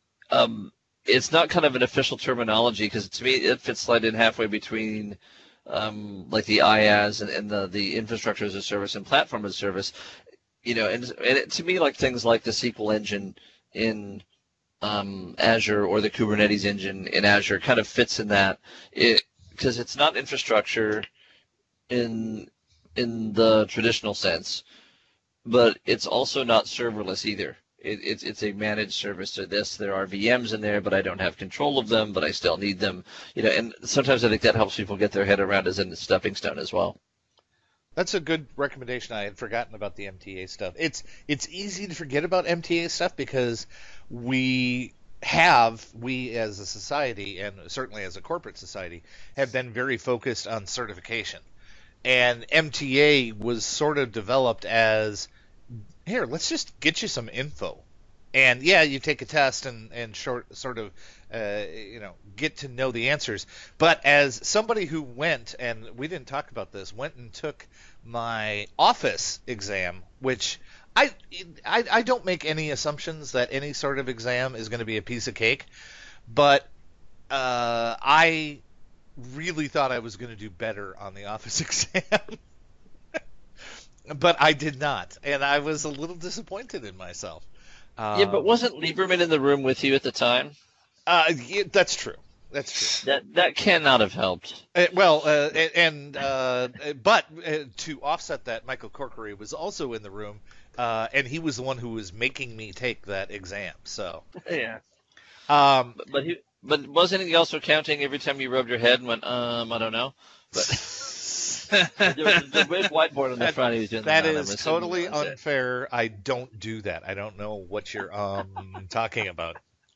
Um, it's not kind of an official terminology because to me it fits slide in halfway between um, like the I aaS and, and the, the infrastructure as a service and platform as a service, you know, and, and it, to me, like things like the S Q L engine in um, Azure or the Kubernetes engine in Azure kind of fits in that, it because it's not infrastructure in in the traditional sense, but it's also not serverless either. It, it's it's a managed service to this. There are V Ms in there, but I don't have control of them, but I still need them. You know, and sometimes I think that helps people get their head around as a stepping stone as well. That's a good recommendation. I had forgotten about the M T A stuff. It's it's easy to forget about M T A stuff because we have, we as a society, and certainly as a corporate society, have been very focused on certification. And M T A was sort of developed as, here, let's just get you some info. And yeah, you take a test and, and short, sort of, uh, you know, get to know the answers. But as somebody who went, and we didn't talk about this, went and took my Office exam, which I, I, I don't make any assumptions that any sort of exam is going to be a piece of cake. But uh, I really thought I was going to do better on the Office exam. But I did not, and I was a little disappointed in myself. Um, yeah, but wasn't Lieberman in the room with you at the time? Uh, yeah, that's true. That's true. That that cannot have helped. Uh, well, uh, and uh, but uh, to offset that, Michael Corkery was also in the room, uh, and he was the one who was making me take that exam. So yeah. Um, but but, he, but wasn't he also counting every time you rubbed your head and went, um, I don't know? But there was a big whiteboard on the that, front. He was doing that that is totally unfair. I don't do that. I don't know what you're um talking about.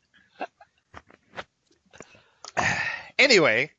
Anyway,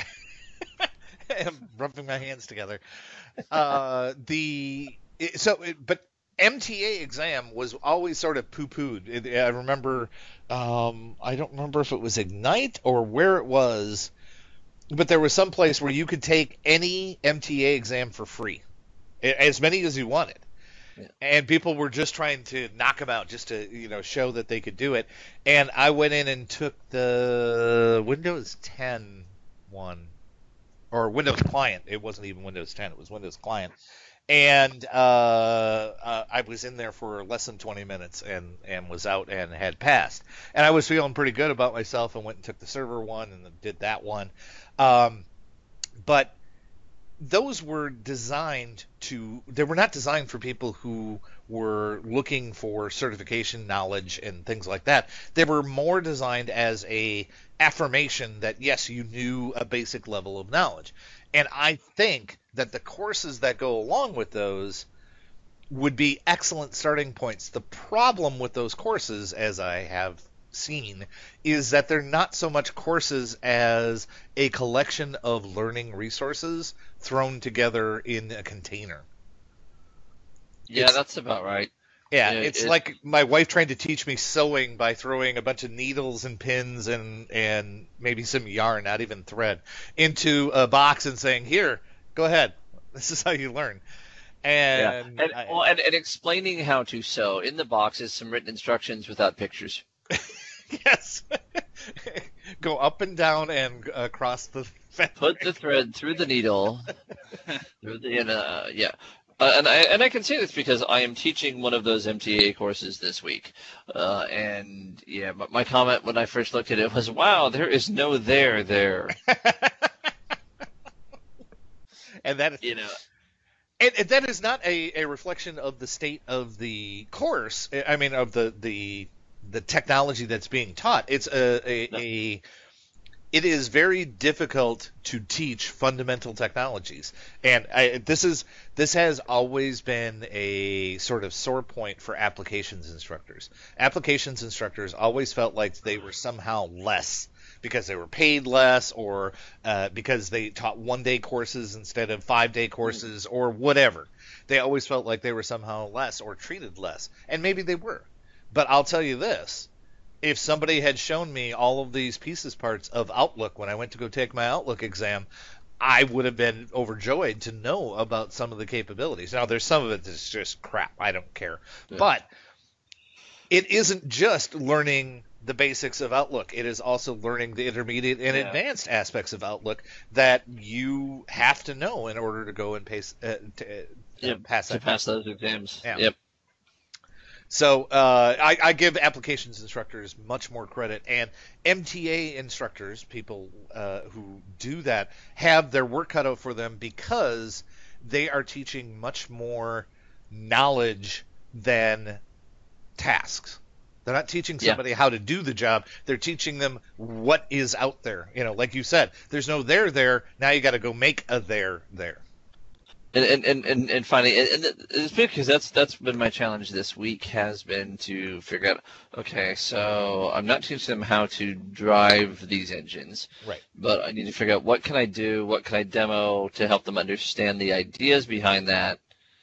I'm rubbing my hands together. Uh, the so, but M T A exam was always sort of poo-pooed. It, I remember, um, I don't remember if it was Ignite or where it was, but there was some place where you could take any M T A exam for free, as many as you wanted. Yeah. And people were just trying to knock them out just to, you know, show that they could do it. And I went in and took the Windows ten one, or Windows Client. It wasn't even Windows ten. It was Windows Client. And uh, uh, I was in there for less than twenty minutes and, and was out and had passed. And I was feeling pretty good about myself and went and took the server one and did that one. Um, but those were designed to, they were not designed for people who were looking for certification knowledge and things like that. They were more designed as a affirmation that, yes, you knew a basic level of knowledge. And I think that the courses that go along with those would be excellent starting points. The problem with those courses, as I have seen, is that they're not so much courses as a collection of learning resources thrown together in a container. Yeah, it's, that's about right. Yeah, yeah it's it, like my wife trying to teach me sewing by throwing a bunch of needles and pins and, and maybe some yarn, not even thread, into a box and saying, here, go ahead. This is how you learn. And, yeah. and, I, well, and, and explaining how to sew in the box is some written instructions without pictures. Yes. Go up and down and uh, across the fabric. Put the thread through the needle. through the, and, uh, yeah. Uh, and I and I can say this because I am teaching one of those M T A courses this week, uh, and yeah, my, my comment when I first looked at it was, "Wow, there is no there there." And that, you know, and, and that is not a, a reflection of the state of the course. I mean, of the the, the technology that's being taught. It's a a, no. a it is very difficult to teach fundamental technologies, and I, this is this has always been a sort of sore point for applications instructors. Applications instructors always felt like they were somehow less because they were paid less, or uh, because they taught one-day courses instead of five-day courses, or whatever. They always felt like they were somehow less or treated less, and maybe they were. But I'll tell you this. If somebody had shown me all of these pieces parts of Outlook when I went to go take my Outlook exam, I would have been overjoyed to know about some of the capabilities. Now, there's some of it that's just crap. I don't care. Yeah. But it isn't just learning the basics of Outlook. It is also learning the intermediate and Yeah. advanced aspects of Outlook that you have to know in order to go and pace, uh, to, uh, Yep, pass to that. pass those exams. Yeah. Yep. So uh, I, I give applications instructors much more credit, and M T A instructors, people uh, who do that, have their work cut out for them because they are teaching much more knowledge than tasks. They're not teaching Yeah. somebody how to do the job. They're teaching them what is out there. You know, like you said, there's no there there. Now you got to go make a there there. And and and and, and finally, and and it's because that's that's been my challenge this week has been to figure out. Okay, so I'm not teaching them how to drive these engines, Right. but I need to figure out what can I do, what can I demo to help them understand the ideas behind that,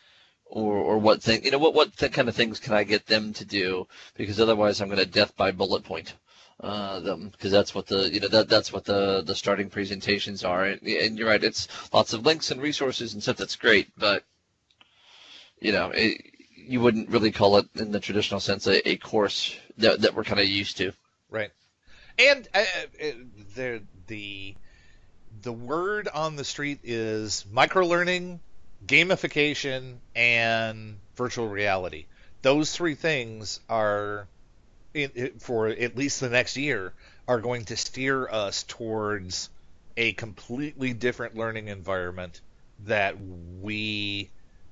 or or what thing, you know, what what th- kind of things can I get them to do? Because otherwise, I'm going to death by bullet point uh, them, because that's what the you know that that's what the the starting presentations are. And, and you're right, it's lots of links and resources and stuff. That's great, but you know, it, you wouldn't really call it in the traditional sense a, a course that that we're kind of used to. Right. And uh, uh, the the the word on the street is microlearning, gamification, and virtual reality. Those three things are, it, it, for at least the next year, are going to steer us towards a completely different learning environment that we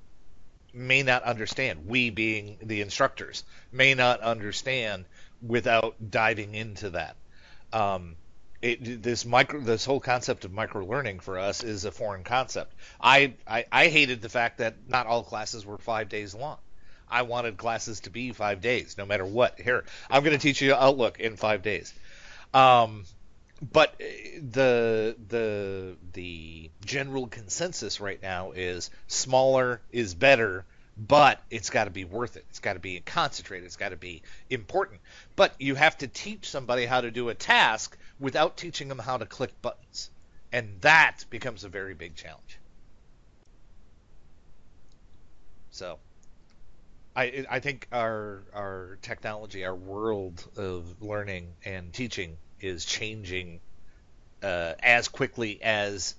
may not understand. We, being the instructors, may not understand without diving into that. Um, it, this micro, this whole concept of micro learning for us is a foreign concept. I, I, I hated the fact that not all classes were five days long. I wanted classes to be five days, no matter what. Here, I'm going to teach you Outlook in five days. Um, but the the the general consensus right now is smaller is better, but it's got to be worth it. It's got to be concentrated. It's got to be important. But you have to teach somebody how to do a task without teaching them how to click buttons, and that becomes a very big challenge. So I I think our our technology, our world of learning and teaching is changing uh, as quickly as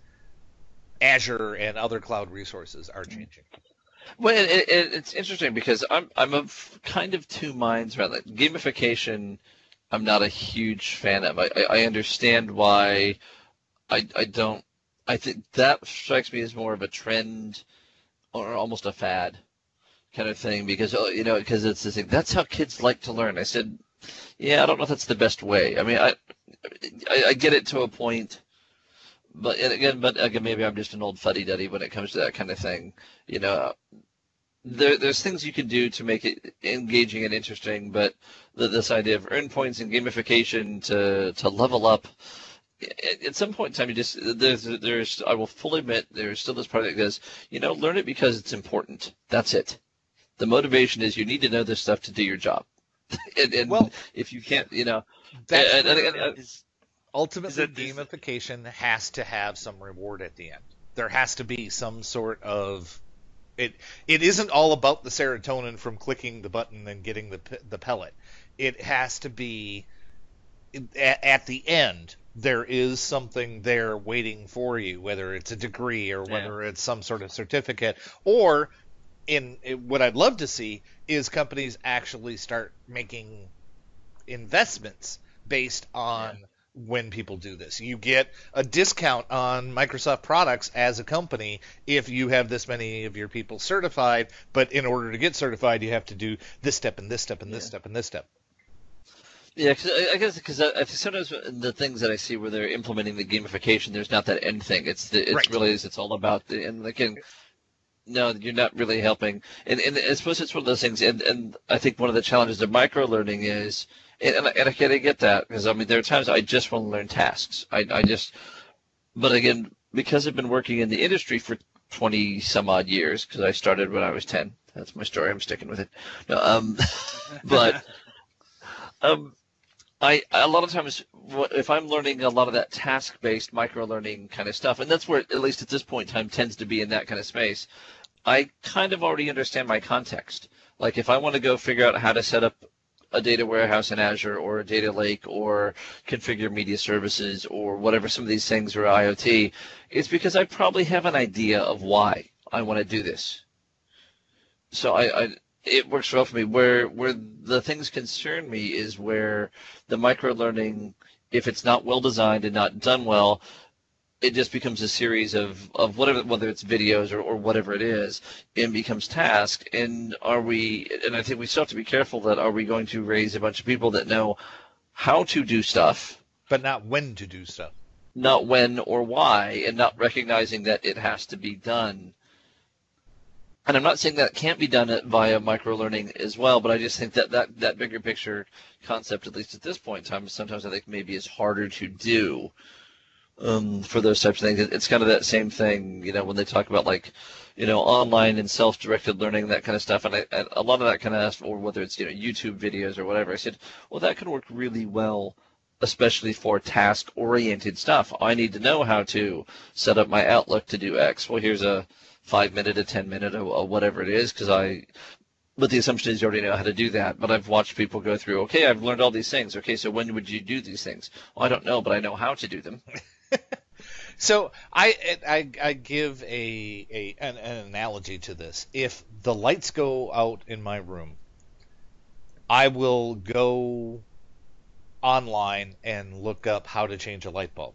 Azure and other cloud resources are changing. Well, it, it, it's interesting because I'm I'm of kind of two minds around that. Gamification, I'm not a huge fan of. I, I understand why. I I don't. I think that strikes me as more of a trend, or almost a fad, kind of thing. Because you know, because it's this thing. That's how kids like to learn. I said, yeah, I don't know if that's the best way. I mean, I I, I get it to a point. But and again, but again, maybe I'm just an old fuddy-duddy when it comes to that kind of thing. You know, there there's things you can do to make it engaging and interesting, but the, this idea of earn points and gamification to to level up. At, at some point in time, you just there's there's I will fully admit there's still this part that goes, you know, learn it because it's important. That's it. The motivation is you need to know this stuff to do your job. and and Well, if you can't, you know, That's and, and, where- and, and, Is- ultimately, Is that- is- gamification has to have some reward at the end. There has to be some sort of it. It isn't all about the serotonin from clicking the button and getting the p- the pellet. It has to be at, at the end. There is something there waiting for you, whether it's a degree or whether it's some sort of certificate, or in what I'd love to see is companies actually start making investments based on when people do this. You get a discount on Microsoft products as a company if you have this many of your people certified, but in order to get certified, you have to do this step and this step and this Yeah. step and this step. Yeah, cause I I guess because I, I think sometimes the things that I see where they're implementing the gamification, there's not that end thing. It's the, it's Right. really is it's all about the and again, no, you're not really helping. And and I suppose it's one of those things. And and I think one of the challenges of micro learning is, and and I, and I get I get that because I mean there are times I just want to learn tasks. I I just, but again because I've been working in the industry for twenty some odd years because I started when I was ten. That's my story. I'm sticking with it. No, um, but um. I a lot of times wh- if I'm learning a lot of that task-based micro-learning kind of stuff, and that's where at least at this point in time tends to be in that kind of space, I kind of already understand my context. Like if I want to go figure out how to set up a data warehouse in Azure or a data lake or configure media services or whatever some of these things are IoT, it's because I probably have an idea of why I want to do this. So I, I it works well for me. Where where the things concern me is where the micro learning, if it's not well designed and not done well, it just becomes a series of, of whatever, whether it's videos or, or whatever it is, it becomes task. And are we, and I think we still have to be careful that are we going to raise a bunch of people that know how to do stuff, but not when to do stuff. Not when or why, and not recognizing that it has to be done. And I'm not saying that it can't be done via microlearning as well, but I just think that, that that bigger picture concept, at least at this point in time, sometimes I think maybe is harder to do. Um, for those types of things, it's kind of that same thing, you know, when they talk about like, you know, online and self-directed learning, that kind of stuff, and I, I, a lot of that kind of asks, or whether it's, you know, YouTube videos or whatever. I said, well, that can work really well, especially for task-oriented stuff. I need to know how to set up my Outlook to do X. Well, here's a five-minute, a ten-minute, or, or whatever it is, because I. But the assumption is you already know how to do that. But I've watched people go through, okay, I've learned all these things. Okay, so when would you do these things? Well, I don't know, but I know how to do them. So I, I I give a, a an, an analogy to this. If the lights go out in my room, I will go online and look up how to change a light bulb.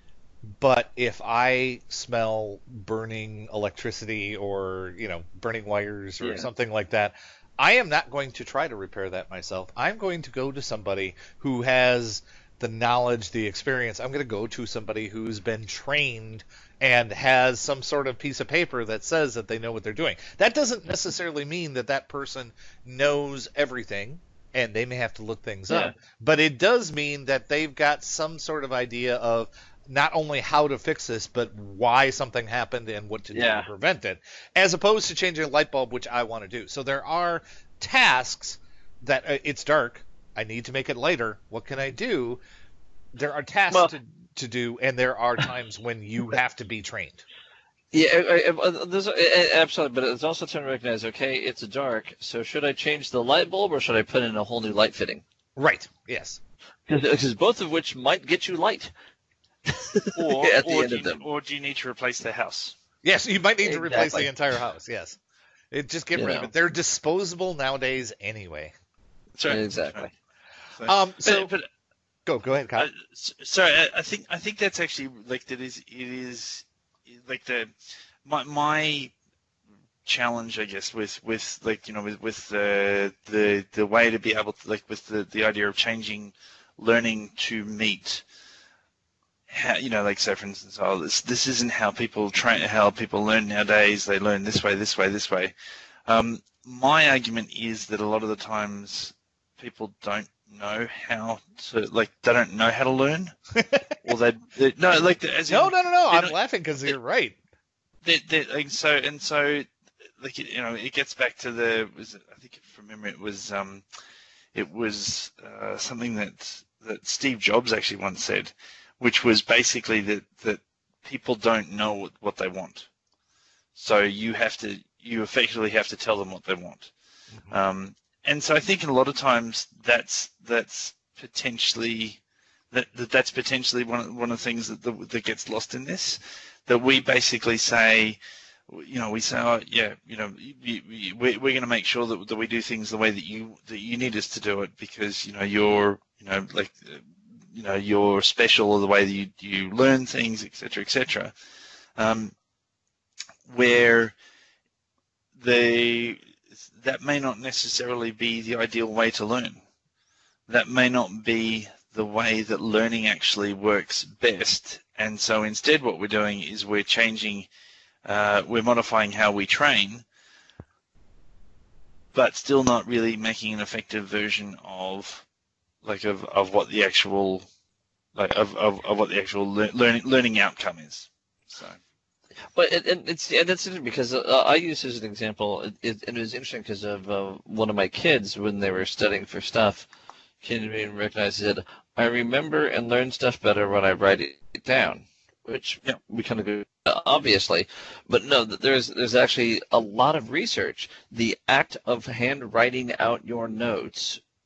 But if I smell burning electricity or, you know, burning wires or Yeah. something like that, I am not going to try to repair that myself. I'm going to go to somebody who has the knowledge, the experience. I'm going to go to somebody who's been trained and has some sort of piece of paper that says that they know what they're doing. That doesn't necessarily mean that that person knows everything, and they may have to look things Yeah. up. But it does mean that they've got some sort of idea of not only how to fix this, but why something happened and what to do Yeah. to prevent it, as opposed to changing a light bulb, which I want to do. So there are tasks that uh, it's dark. I need to make it lighter. What can I do? There are tasks Well- to, to do, and there are times when you have to be trained. Yeah, I, I, I- there's, a- absolutely, but it's also time to recognize, okay, it's dark, so should I change the light bulb or should I put in a whole new light fitting? Right. Yes. Because both of which might get you light. Or, At the or, end do of you, them. or do you need to replace the house? Yes, you might need to replace Exactly. the entire house. Yes. It, just get You rid know. of it. They're disposable nowadays anyway. That's right. Exactly. That's right. Um. But, So but go go ahead, Kyle. Uh, s- so I, I think I think that's actually like that is it is like the my my challenge, I guess, with with like you know with with the the the way to be able to like with the the idea of changing learning to meet how, you know, like say for instance, oh, this this isn't how people train, how people learn nowadays. They learn this way, this way, this way. Um, my argument is that a lot of the times people don't know how to, like, they don't know how to learn, or they, they no, like, as in, No, no, no, no. they're I'm not- laughing because you're right. they, they, like, so and so, like, you know, it gets back to the, was it, I think from memory it was, um, it was uh, something that that Steve Jobs actually once said, which was basically that that people don't know what, what they want, so you have to, you effectively have to tell them what they want. Mhm. Um, and so I think a lot of times that's that's potentially that, that that's potentially one of, one of the things that the, that gets lost in this. That we basically say, you know, we say, oh yeah, you know, you, you, we, we're going to make sure that, that we do things the way that you that you need us to do it because you know you're you know like uh, you know you're special or the way that you you learn things, et cetera, et cetera. Um, where the that may not necessarily be the ideal way to learn. That may not be the way that learning actually works best. And so instead what we're doing is we're changing, uh, we're modifying how we train, but still not really making an effective version of, like, of, of what the actual, like, of, of, of what the actual lear- learning learning outcome is. So. But it, it, it's and that's interesting because uh, I use as an example, it, it, and it was interesting because of uh, one of my kids when they were studying for stuff came to me and recognized that I remember and learn stuff better when I write it down, which Yeah. we kind of go uh, obviously, but no, th- there's there's actually a lot of research. The act of handwriting out your notes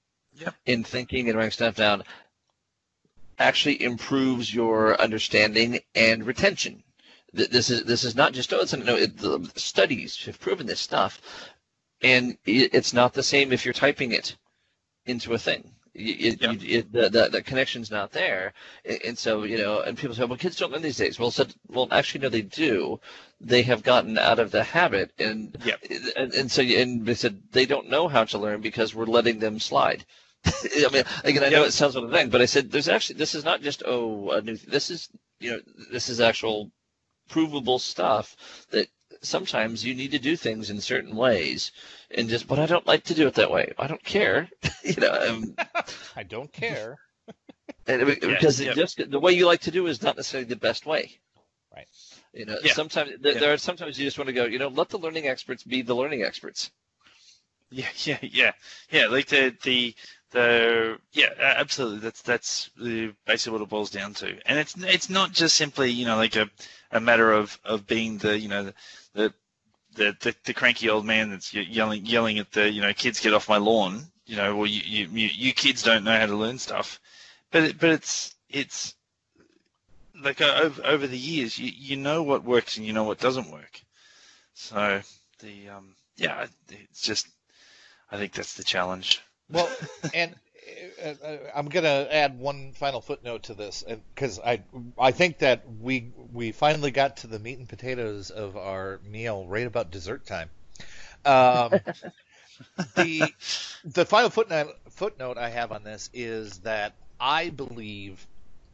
Yep. in thinking and writing stuff down actually improves your understanding and retention. Th- This is this is not just oh, it's no. It, the studies have proven this stuff, and it, it's not the same if you're typing it into a thing. It, Yep. you, it, the, the the connection's not there, and, and so you know. And people say, "Well, kids don't learn these days." Well, said, well, actually, no, they do. They have gotten out of the habit, and Yep. and, and so and they said they don't know how to learn because we're letting them slide. I mean, again, I know Yep. it sounds like a thing, but I said there's actually this is not just oh a new. This is you know this is actual provable stuff that sometimes you need to do things in certain ways, and just but I don't like to do it that way. I don't care, you know. Um, I don't care. and it, Yeah, because it yep. just the way you like to do is not necessarily the best way. Right. You know, Yeah. sometimes there, Yeah. there are sometimes you just want to go. You know, let the learning experts be the learning experts. Yeah, yeah, yeah, yeah. Like the the the yeah, a- absolutely. That's that's the basically what it boils down to. And it's it's not just simply you know like a, a matter of, of being the you know the the, the the cranky old man that's ye- yelling yelling at the you know kids get off my lawn. You know, well you you, you you kids don't know how to learn stuff. But it, but it's it's like uh, over over the years you you know what works and you know what doesn't work. So the um yeah it's just. I think that's the challenge. Well, and uh, uh, I'm going to add one final footnote to this because I I think that we we finally got to the meat and potatoes of our meal right about dessert time. Um, the the final footnote footnote I have on this is that I believe,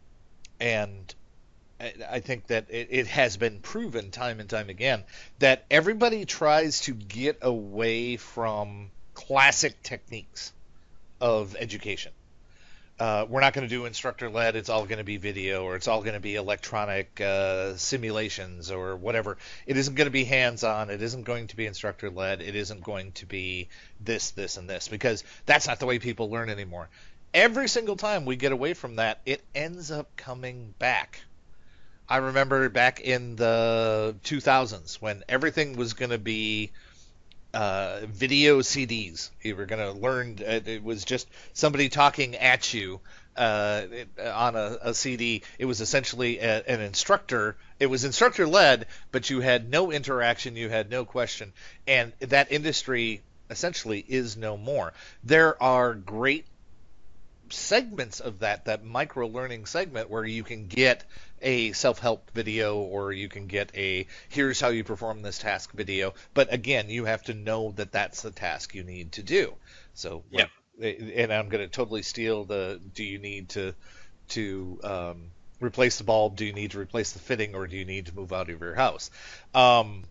and I I think that it, it has been proven time and time again that everybody tries to get away from classic techniques of education. Uh, we're not going to do instructor-led. It's all going to be video, or it's all going to be electronic uh, simulations, or whatever. It isn't going to be hands-on. It isn't going to be instructor-led. It isn't going to be this, this, and this, because that's not the way people learn anymore. Every single time we get away from that, it ends up coming back. I remember back in the two thousands when everything was going to be uh, video C Ds. You were going to learn. Uh, it was just somebody talking at you uh, it, on a, a C D. It was essentially a, an instructor. It was instructor led, but you had no interaction. You had no question, and that industry essentially is no more. There are great segments of that, that micro learning segment where you can get a self-help video or you can get a here's how you perform this task video. But again, you have to know that that's the task you need to do. So, Yeah. and I'm going to totally steal the, do you need to, to um, replace the bulb? Do you need to replace the fitting, or do you need to move out of your house? Um,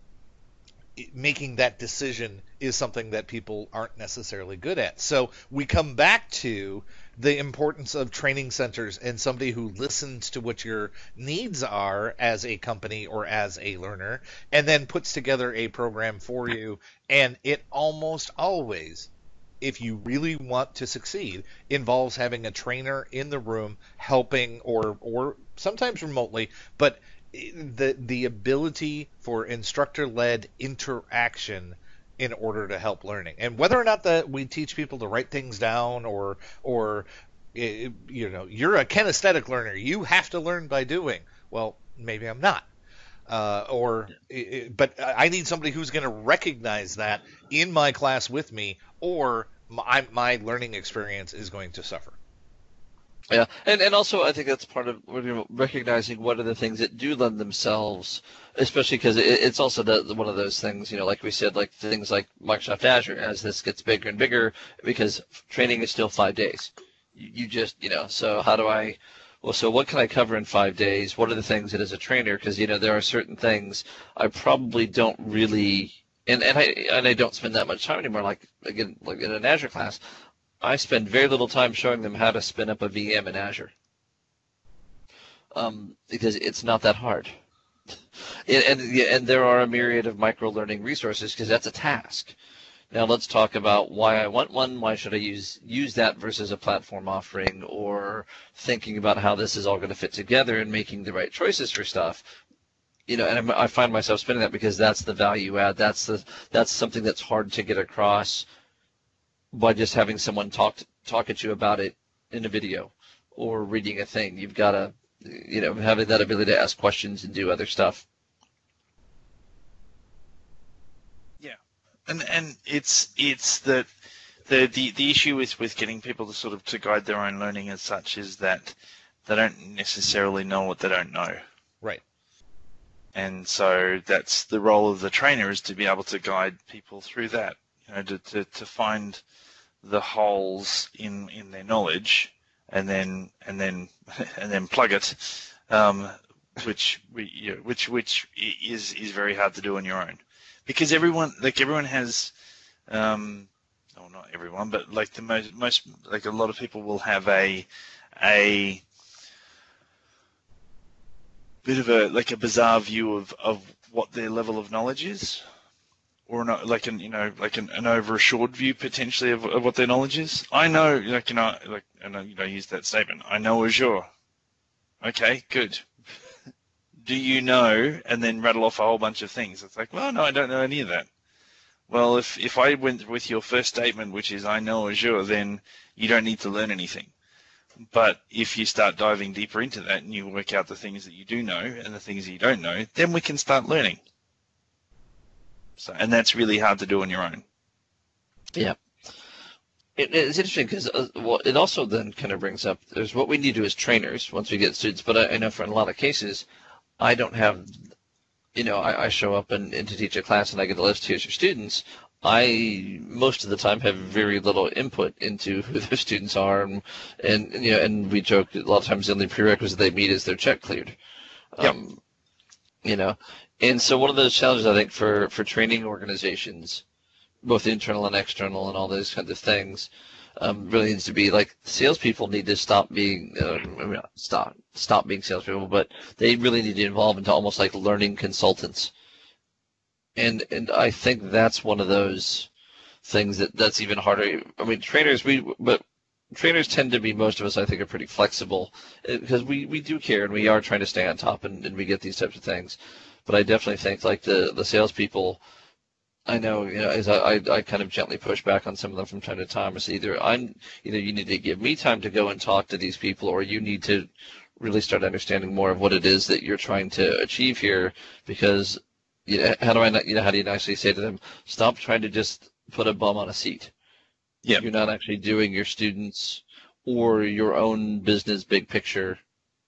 making that decision is something that people aren't necessarily good at. So we come back to the importance of training centers and somebody who listens to what your needs are as a company or as a learner, and then puts together a program for you. And it almost always, if you really want to succeed, involves having a trainer in the room helping, or or sometimes remotely, but the the ability for instructor-led interaction in order to help learning. And whether or not that we teach people to write things down, or or you know, you're a kinesthetic learner, you have to learn by doing. Well, maybe I'm not. Uh, or, but I need somebody who's going to recognize that in my class with me, or my, my learning experience is going to suffer. Yeah, and and also I think that's part of recognizing what are the things that do lend themselves, especially because it, it's also the, one of those things, you know, like we said, like things like Microsoft Azure, as this gets bigger and bigger, because training is still five days. You, you just, you know, so how do I, well, so what can I cover in five days? What are the things that as a trainer, because, you know, there are certain things I probably don't really, and, and, I, and I don't spend that much time anymore, like, again, like in an Azure class, I spend very little time showing them how to spin up a V M in Azure, um, because it's not that hard. and, and, and there are a myriad of micro-learning resources, because that's a task. Now let's talk about why I want one, why should I use use that versus a platform offering, or thinking about how this is all going to fit together and making the right choices for stuff. You know, and I find myself spinning that because that's the value add. That's the that's something that's hard to get across by just having someone talk talking to you about it in a video or reading a thing. You've got to, you know, having that ability to ask questions and do other stuff. Yeah, and and it's it's that the the the issue with with getting people to sort of to guide their own learning as such is that they don't necessarily know what they don't know. Right. And so that's the role of the trainer, is to be able to guide people through that, you know, to, to, to find the holes in, in their knowledge and then and then and then plug it, um, which we you know, which which is is very hard to do on your own, because everyone like everyone has, um, oh not everyone, but like the most most like a lot of people will have a a bit of a like a bizarre view of, of what their level of knowledge is, or an, like an you know like an, an over assured view potentially of, of what their knowledge is. I know, like you know, like and I, you know, use that statement. I know Azure. Okay, good. Do you know? And then rattle off a whole bunch of things. It's like, well, no, I don't know any of that. Well, if if I went with your first statement, which is I know Azure, then you don't need to learn anything. But if you start diving deeper into that and you work out the things that you do know and the things that you don't know, then we can start learning. So, and that's really hard to do on your own. Yeah. It, it's interesting because uh, well, it also then kind of brings up, there's what we need to do as trainers once we get students, but I, I know for in a lot of cases, I don't have, you know, I, I show up and, and to teach a class and I get a list, here's your students. I most of the time have very little input into who their students are, and, and you know, and we joke a lot of times the only prerequisite they meet is their check cleared. Yep. Um, you know, and so one of those challenges I think for, for training organizations, both internal and external, and all those kinds of things, um, really needs to be like salespeople need to stop being uh, I mean, stop stop being salespeople, but they really need to evolve into almost like learning consultants. And and I think that's one of those things that that's even harder. I mean, trainers we but trainers tend to be, most of us I think are pretty flexible because we, we do care and we are trying to stay on top and, and we get these types of things. But I definitely think like the the salespeople, I know, you know, as I, I I kind of gently push back on some of them from time to time. It's either I'm either you need to give me time to go and talk to these people, or you need to really start understanding more of what it is that you're trying to achieve here, because. You know, how do I, you know, how do you nicely say to them, stop trying to just put a bum on a seat. Yeah. You're not actually doing your students or your own business big picture,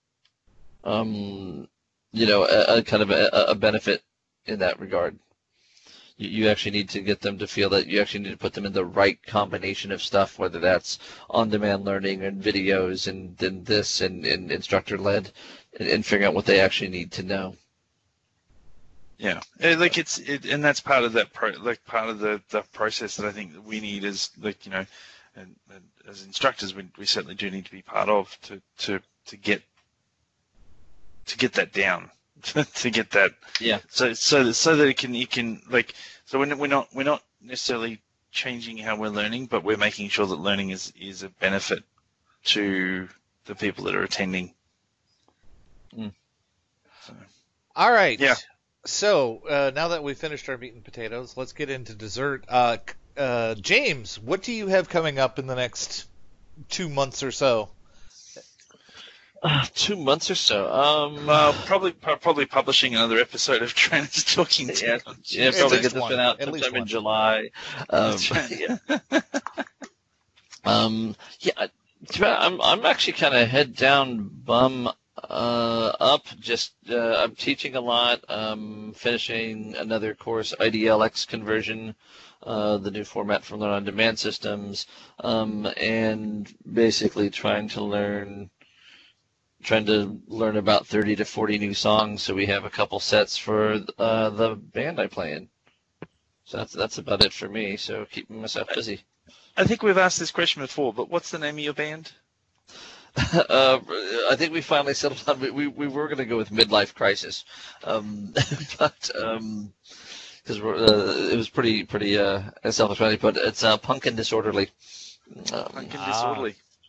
um, you know, a, a kind of a, a benefit in that regard. You, you actually need to get them to feel that you actually need to put them in the right combination of stuff, whether that's on-demand learning and videos and then this and, and instructor-led, and, and figuring out what they actually need to know. Yeah, it, like it's it, and that's part of that pro, like part of the, the process that I think that we need is like you know, and, and as instructors we we certainly do need to be part of to to, to get to get that down, to get that yeah. So so so that it can you can like so we're we're not we're not necessarily changing how we're learning, but we're making sure that learning is is a benefit to the people that are attending. Mm. So. All right. Yeah. So, uh, now that we've finished our meat and potatoes, let's get into dessert. Uh, uh, James, what do you have coming up in the next two months or so? Uh, two months or so. Um, Uh, probably probably publishing another episode of Trainers Talking to yeah, yeah, At probably least get this one. one out At least sometime in one. July. Um, yeah. um, yeah, I'm I'm actually kind of head down, bum uh, up. Just uh, I'm teaching a lot. Um, finishing another course, I D L X conversion, uh, the new format for Learn on Demand systems, um, and basically trying to learn. Trying to learn about thirty to forty new songs, so we have a couple sets for uh, the band I play in. So that's that's about it for me. So keeping myself busy. I think we've asked this question before, but what's the name of your band? uh, I think we finally settled on. We we were going to go with Midlife Crisis, um, but um, because uh, it was pretty pretty uh, self-explanatory. But it's uh, Punk and Disorderly. Um, Punk and Ah. Disorderly.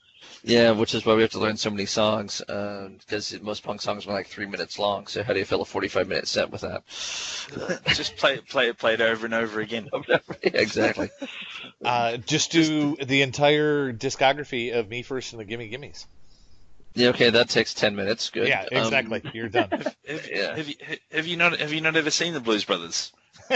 Yeah, which is why we have to learn so many songs, because most punk songs are like three minutes long. So how do you fill a forty-five minute set with that? Just play it, play it, play it over and over again. Exactly. Uh, just do the entire discography of Me First and the Gimme Gimmes. Yeah, okay, that takes ten minutes. Good. Yeah, exactly. Um, You're done. Have, have, yeah. have, you, have you not have you not ever seen the Blues Brothers?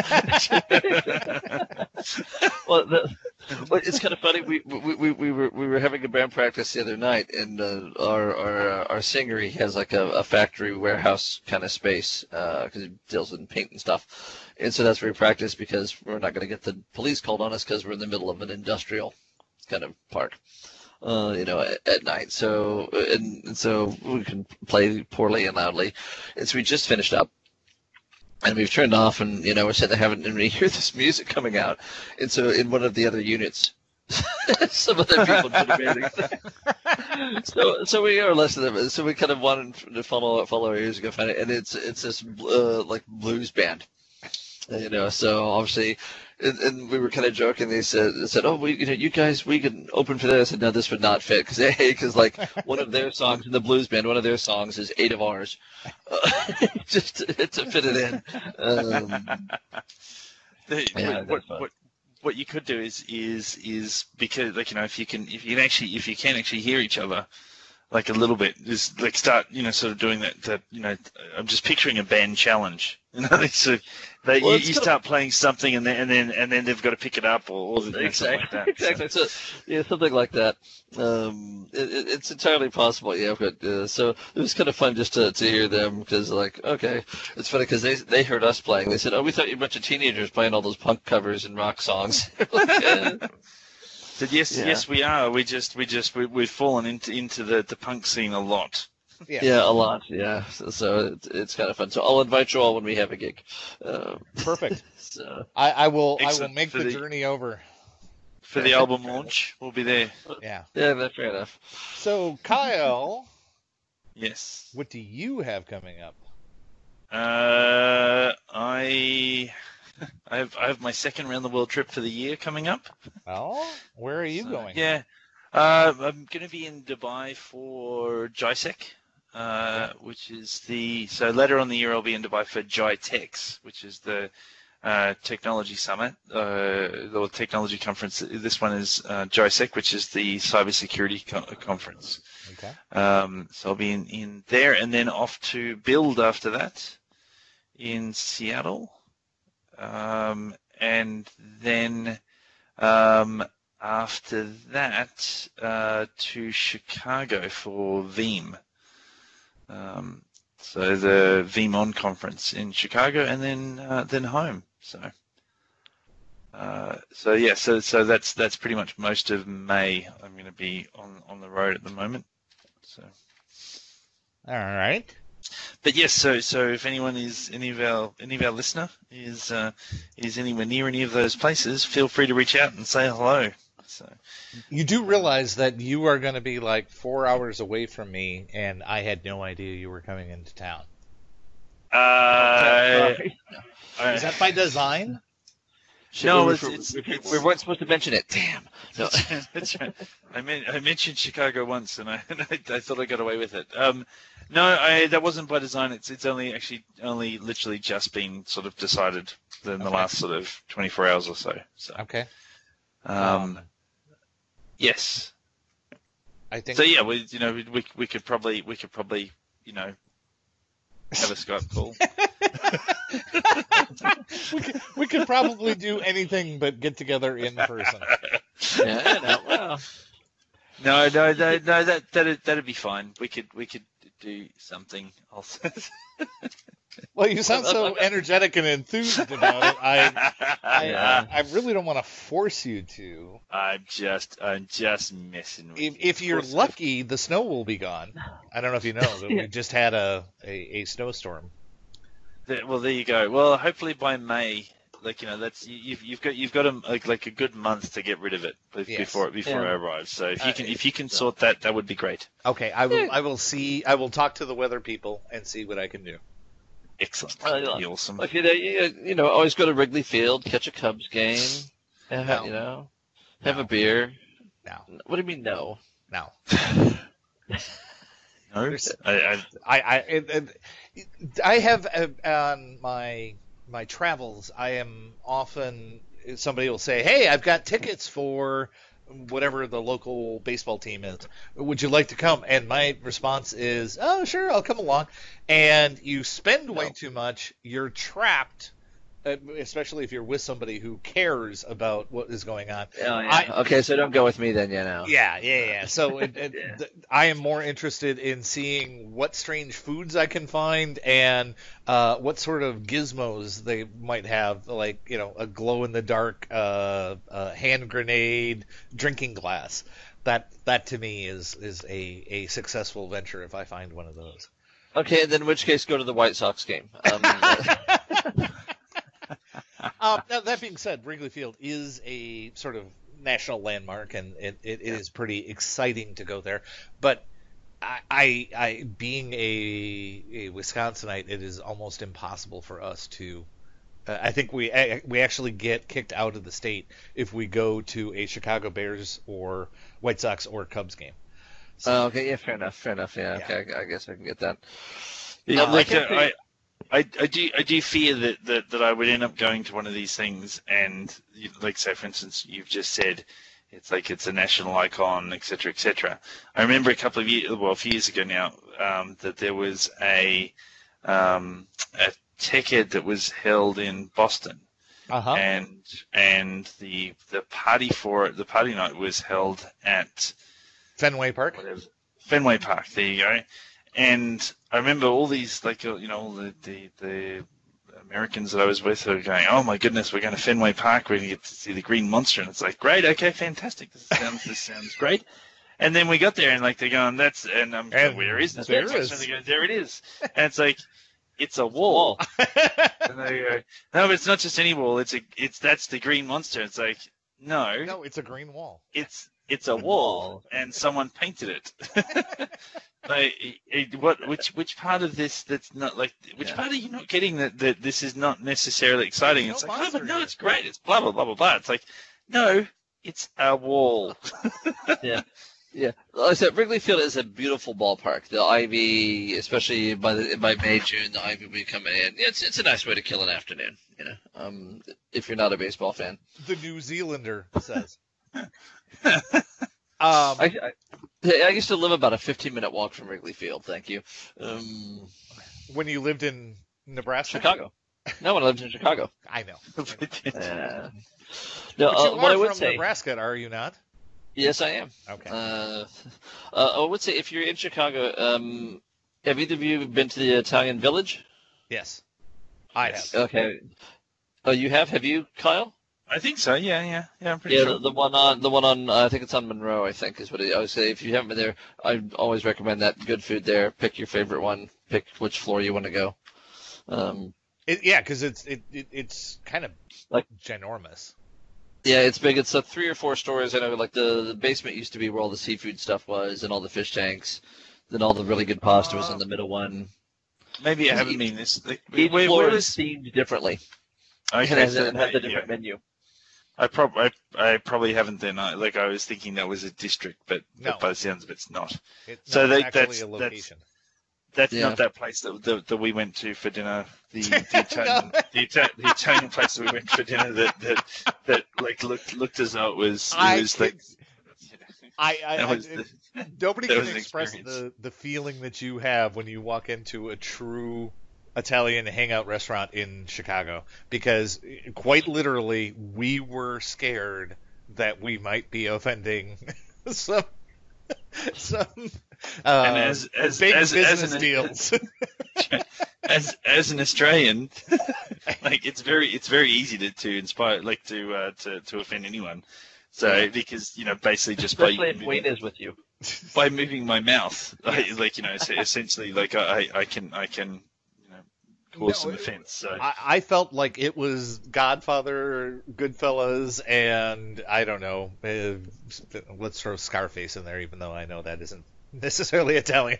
well, the, well, it's kind of funny. We, we we we were we were having a band practice the other night, and uh, our our uh, our singer, he has like a, a factory warehouse kind of space because uh, he deals in paint and stuff, and so that's where we practice because we're not going to get the police called on us because we're in the middle of an industrial kind of park. Uh, you know, at, at night. So and, and so we can play poorly and loudly. And so we just finished up, and we've turned off, and you know we're sitting there having, and we hear this music coming out. And so in one of the other units, some other people did amazing things. So so we are less than them. So we kind of wanted to follow follow our ears and go find it. And it's it's this uh, like blues band. You know, so obviously, and, and we were kind of joking. They said, they said, "Oh, we, you know, you guys, we can open for this." I said, "No, this would not fit because, hey, because like one of their songs in the blues band, one of their songs is eight of ours, uh, just to, to fit it in." Um, the, yeah, what, what, what what you could do is is is because like you know if you can if you can actually if you can actually hear each other. Like a little bit, just like start, you know, sort of doing that. That you know, I'm just picturing a band challenge. You know, so they well, you, you start of... playing something, and then and then and then they've got to pick it up, or, or you know, exactly, like that. Exactly. So. so yeah, something like that. Um, it, it's entirely possible. Yeah, but uh, so it was kind of fun just to, to hear them because like okay, it's funny because they they heard us playing. They said, "Oh, we thought you were a bunch of teenagers playing all those punk covers and rock songs." like, uh, Said, yes, yeah. yes, we are. We just, we just, we, we've fallen into into the, the punk scene a lot. Yeah, yeah a lot. Yeah, so, so it's, it's kind of fun. So I'll invite you all when we have a gig. Um, Perfect. so I, I will, Excellent. I will make for the, the journey over for the album launch. We'll be there. Yeah. Yeah, that's fair enough. So Kyle. Yes. What do you have coming up? Uh, I. I have I have my second round the world trip for the year coming up. Oh, where are you so, going? Yeah, uh, I'm going to be in Dubai for JISEC, uh, which is the so later on the year I'll be in Dubai for JITEX, which is the uh, technology summit, uh, the technology conference. This one is uh, JISEC, which is the cybersecurity co- conference. Okay. Um, so I'll be in, in there, and then off to Build after that in Seattle. Um, and then um, after that uh, to Chicago for Veeam. Um, so the VeeamON conference in Chicago, and then uh, then home. So uh, so yeah, so so that's that's pretty much most of May. I'm going to be on on the road at the moment. So all right. But yes, so so if anyone is any of our any of our listener is uh, is anywhere near any of those places, feel free to reach out and say hello. So you do realize that you are going to be like four hours away from me, and I had no idea you were coming into town. Uh, is that by design? No, we, it's, it's, we, it's, we weren't supposed to mention it. Damn. No. That's right. I mean, I mentioned Chicago once, and I and I, I thought I got away with it. Um, no, I, that wasn't by design. It's it's only actually only literally just been sort of decided in okay. the last sort of twenty-four hours or so. So okay. Um, um, yes. I think so. Yeah, we you know we, we we could probably we could probably you know have a Skype call. we, could, we could probably do anything but get together in person. Yeah, no, well. no, no, no, no. That that'd, that'd be fine. We could we could do something else. Well, you sound so energetic and enthused about it. I, I, yeah. I, I really don't want to force you to. I'm just, I'm just messing with if, you. If you're lucky, the snow will be gone. I don't know if you know, but yeah. we just had a, a, a snowstorm. Well, there you go. Well, hopefully by May, like you know, that's you've you've got you've got a, like, like a good month to get rid of it before yes. before yeah. it arrives. So if you can uh, if you can so. sort that, that would be great. Okay, I will I will see. I will talk to the weather people and see what I can do. Excellent. Uh, That'd be awesome. Like, you know, you, you know, always go to Wrigley Field, catch a Cubs game, and no. you know, have no. a beer. No. What do you mean no? now. No, There's- I, I, I I it, it, I have uh, on my my travels. I am often somebody will say, "Hey, I've got tickets for whatever the local baseball team is. Would you like to come?" And my response is, "Oh, sure, I'll come along." And you spend way No. too much. You're trapped, uh, especially if you're with somebody who cares about what is going on. Oh, yeah. I- okay, so don't go with me then, you know. Yeah, yeah, yeah. So it, it, Yeah. th- I am more interested in seeing what strange foods I can find and uh, what sort of gizmos they might have, like, you know, a glow in the dark uh, uh, hand grenade drinking glass. That that to me is is a, a successful venture if I find one of those. Okay, then in which case go to the White Sox game. Um, Uh, now, that being said, Wrigley Field is a sort of national landmark, and it, it, it is pretty exciting to go there. But I, I, I being a, a Wisconsinite, it is almost impossible for us to. Uh, I think we I, we actually get kicked out of the state if we go to a Chicago Bears or White Sox or Cubs game. oh, okay, yeah, fair enough, fair enough. Yeah, Yeah. okay, I, I guess I can get that. yeah, Um, like I can uh, think- I, I, I do, I do fear that, that, that I would end up going to one of these things, and you- like, say, for instance, you've just said it's like it's a national icon, et cetera, et cetera. I remember a couple of years, well, a few years ago now, um, that there was a um, a ticket that was held in Boston. Uh huh. and and the the party for it, the party night was held at Fenway Park. whatever, Fenway Park. There you go. And I remember all these, like, uh, you know, all the, the the Americans that I was with were going, "Oh my goodness, we're going to Fenway Park. We're going to get to see the Green Monster." And it's like, great, okay, fantastic. This sounds this sounds great. And then we got there, and like they're going, "That's," and I'm going, And "Where is this?" there Green is. Monster? And they go, "There it is." And it's like, it's a wall. And they go, "No, but it's not just any wall. It's a, it's that's the Green Monster." It's like, no, No, it's a green wall. it's it's a wall, and someone painted it. Like, it, what? Which which part of this that's not like? Which Yeah. part are you not getting that, that this is not necessarily exciting? There's It's no like, oh, but monster no, here. it's great. It's blah blah blah blah blah. It's like, no, it's a wall. Yeah. Yeah, like I said, Wrigley Field is a beautiful ballpark. The ivy, especially by the by May June, the ivy will be coming in. It's it's a nice way to kill an afternoon, you know. Um, if you're not a baseball fan, The New Zealander says. um, I, I I used to live about a fifteen minute walk from Wrigley Field. Thank you. Um, when you lived in Nebraska? Chicago. No, when I lived in Chicago. I know. Uh, no, But you uh, what are I would from say, Nebraska, are you not? yes, I am. Okay. Uh, uh, I would say if you're in Chicago, um, have either of you been to the Italian Village? Yes. I Yes. have. Okay. Oh, you have? Have you, Kyle? I think so. Yeah, yeah, yeah. I'm pretty Yeah, sure. the, the one on the one on uh, I think it's on Monroe. I think is what it, I would say. If you haven't been there, I always recommend that. Good food there. Pick your favorite one. Pick which floor you want to go. Um, It, yeah, because it's it, it it's kind of Like- ginormous. yeah, it's big. It's uh, three or four stories. I know, like the, the basement used to be where all the seafood stuff was and all the fish tanks. Then all the really good pasta was in the middle one. Maybe I haven't been this. Like, Each where, floor where is is? themed differently. Okay, and has, so, and has a yeah. different menu. I prob I, I probably haven't then. I, like I was thinking that was a district, but, No. but by the sounds of it, it's not. It's So not they- actually that's- a that's- location. That's Yeah. not that place that, that that we went to for dinner. The, the Italian, the, Ita- the Italian place that we went for dinner that that, that like looked looked as though it was it I was like. I, I, That I was the- nobody that can was an express experience. the the feeling that you have when you walk into a true Italian hangout restaurant in Chicago, because quite literally we were scared that we might be offending some some uh, And as as big as, business as an deals. as as an Australian, like it's very it's very easy to, to inspire like to uh, to to offend anyone. So Yeah. because you know basically just by Especially if moving, Wayne is with you. by moving my mouth, I, like you know es- essentially like I I can I can you know cause No, some it- offence. So I, I felt like it was Godfather, Goodfellas, and I don't know. Uh, let's throw Scarface in there, even though I know that isn't necessarily Italian.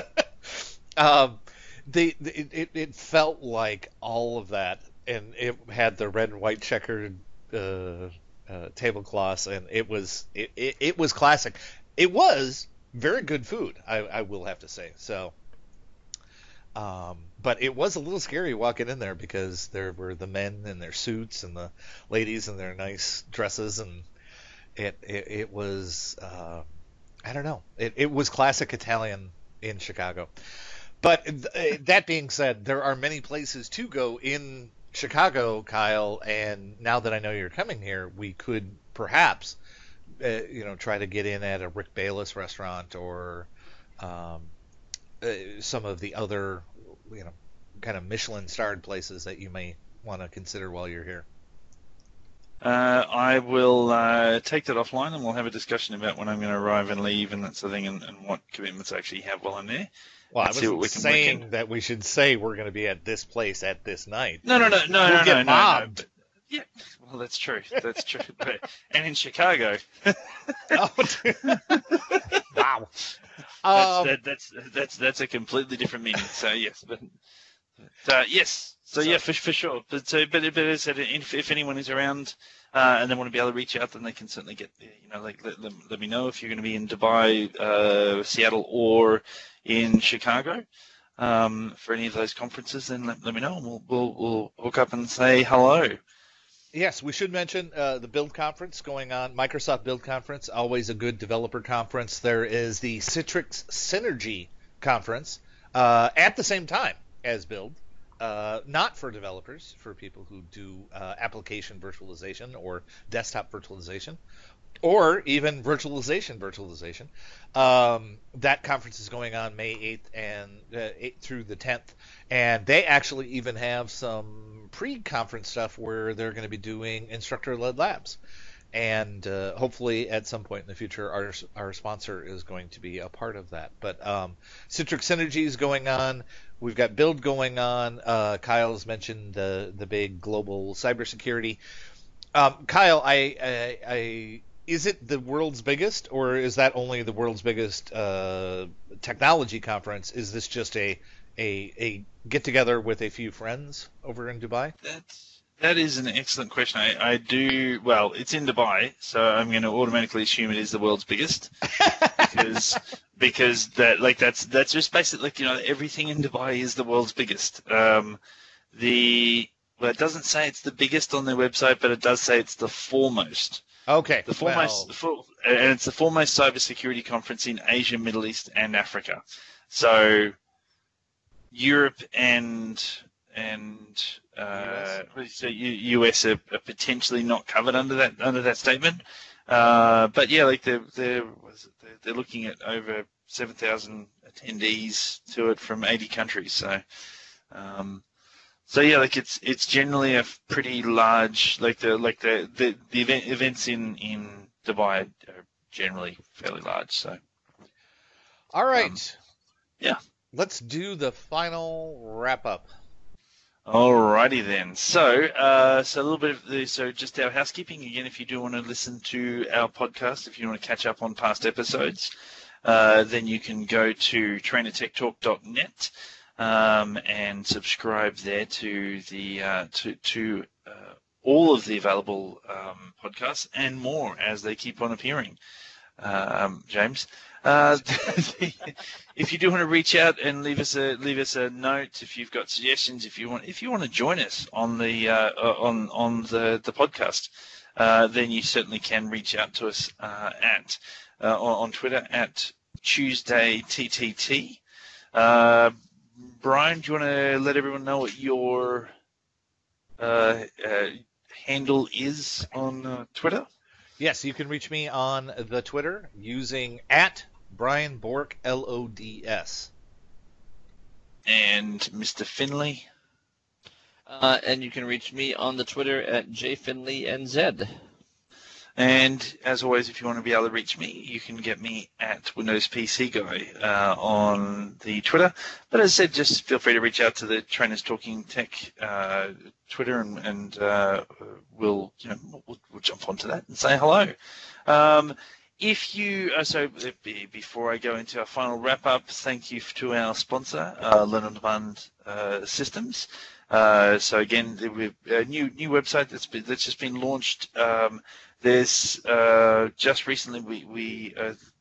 um, the, the it, it it felt like all of that, and it had the red and white checkered uh, uh, tablecloths, and it was it, it, it was classic. it was very good food, I, I will have to say. So, um, but it was a little scary walking in there because there were the men in their suits and the ladies in their nice dresses, and it it, it was uh, I don't know, it it was classic Italian in Chicago. But th- that being said, there are many places to go in Chicago, Kyle, and now that I know you're coming here, we could perhaps, uh, you know, try to get in at a Rick Bayless restaurant or um, uh, some of the other, you know, kind of Michelin-starred places that you may want to consider while you're here. Uh, I will uh, take that offline, and we'll have a discussion about when I'm going to arrive and leave and that sort of thing, and, and what commitments I actually have while I'm there. Well, I Let's see what wasn't we can saying work in. that we should say we're going to be at this place at this night. No, no, no, no, We'll no, get no, no, no. mobbed. But, yeah, well, that's true. That's true. But, and in Chicago, Oh, wow. that's, Um, that, that's that's that's a completely different meaning. So yes, but, but uh, yes. So, So- yeah, for for sure. But so, but, but as I said, if, if anyone is around uh, and they want to be able to reach out, then they can certainly get there. You know, like let, let, let me know if you're going to be in Dubai, uh, Seattle, or in Chicago um, for any of those conferences. Then let, let me know, and we'll we'll we'll hook up and say hello. Yes, we should mention uh, the Build Conference going on, Microsoft Build Conference, always a good developer conference. There is the Citrix Synergy Conference uh, at the same time as Build, uh, not for developers, for people who do uh, application virtualization or desktop virtualization, or even virtualization virtualization. Um, that conference is going on May eighth and uh, eighth through the tenth, and they actually even have some pre-conference stuff where they're going to be doing instructor-led labs, and uh, hopefully at some point in the future our our sponsor is going to be a part of that. But um, Citrix Synergy is going on. We've got Build going on. Uh, Kyle's mentioned the the big global cybersecurity. Um, Kyle, I, I, I is it the world's biggest, or is that only the world's biggest uh, technology conference? Is this just a a, a get together with a few friends over in Dubai? That's that is an excellent question. I, I do well. It's in Dubai, so I'm going to automatically assume it is the world's biggest because because that like that's that's just basically like, you know, everything in Dubai is the world's biggest. Um, the well, it doesn't say it's the biggest on their website, but it does say it's the foremost. Okay, The foremost, well, for, and it's the foremost cybersecurity conference in Asia, Middle East, and Africa. So Europe and and uh, what do you say, U- US are, are potentially not covered under that under that statement. Uh, but yeah, like they're they're was it, they're, they're looking at over seven thousand attendees to it from eighty countries. So. Um, So yeah, like it's it's generally a pretty large, like the like the the, the event, events in, in Dubai are generally fairly large. So all right. um, yeah. Let's do the final wrap up. Alrighty then. So uh, so a little bit of the so just our housekeeping again. If you do want to listen to our podcast, if you want to catch up on past episodes, uh, then you can go to trainer tech talk dot net. Um, and subscribe there to the uh, to to uh, all of the available um, podcasts and more as they keep on appearing. Um, James, uh, if you do want to reach out and leave us a leave us a note, if you've got suggestions, if you want if you want to join us on the uh, on on the the podcast, uh, then you certainly can reach out to us uh, at uh, on, on Twitter at Tuesday T T T. Uh, Brian, do you want to let everyone know what your uh, uh, handle is on uh, Twitter? Yes, you can reach me on the Twitter using at Brian Bork, L O D S. And Mister Finley? Uh, and you can reach me on the Twitter at jfinleynz. And as always, if you want to be able to reach me, you can get me at Windows P C Guy uh, on the Twitter. But as I said, just feel free to reach out to the Trainers Talking Tech uh, Twitter, and, and uh, we'll you know we'll, we'll jump onto that and say hello. Um, if you uh, so before I go into our final wrap up, thank you to our sponsor, uh, Learn on Demand uh, Systems. Uh, so again, we've a new new website that's been, that's just been launched. Um, There's uh, just recently we we uh,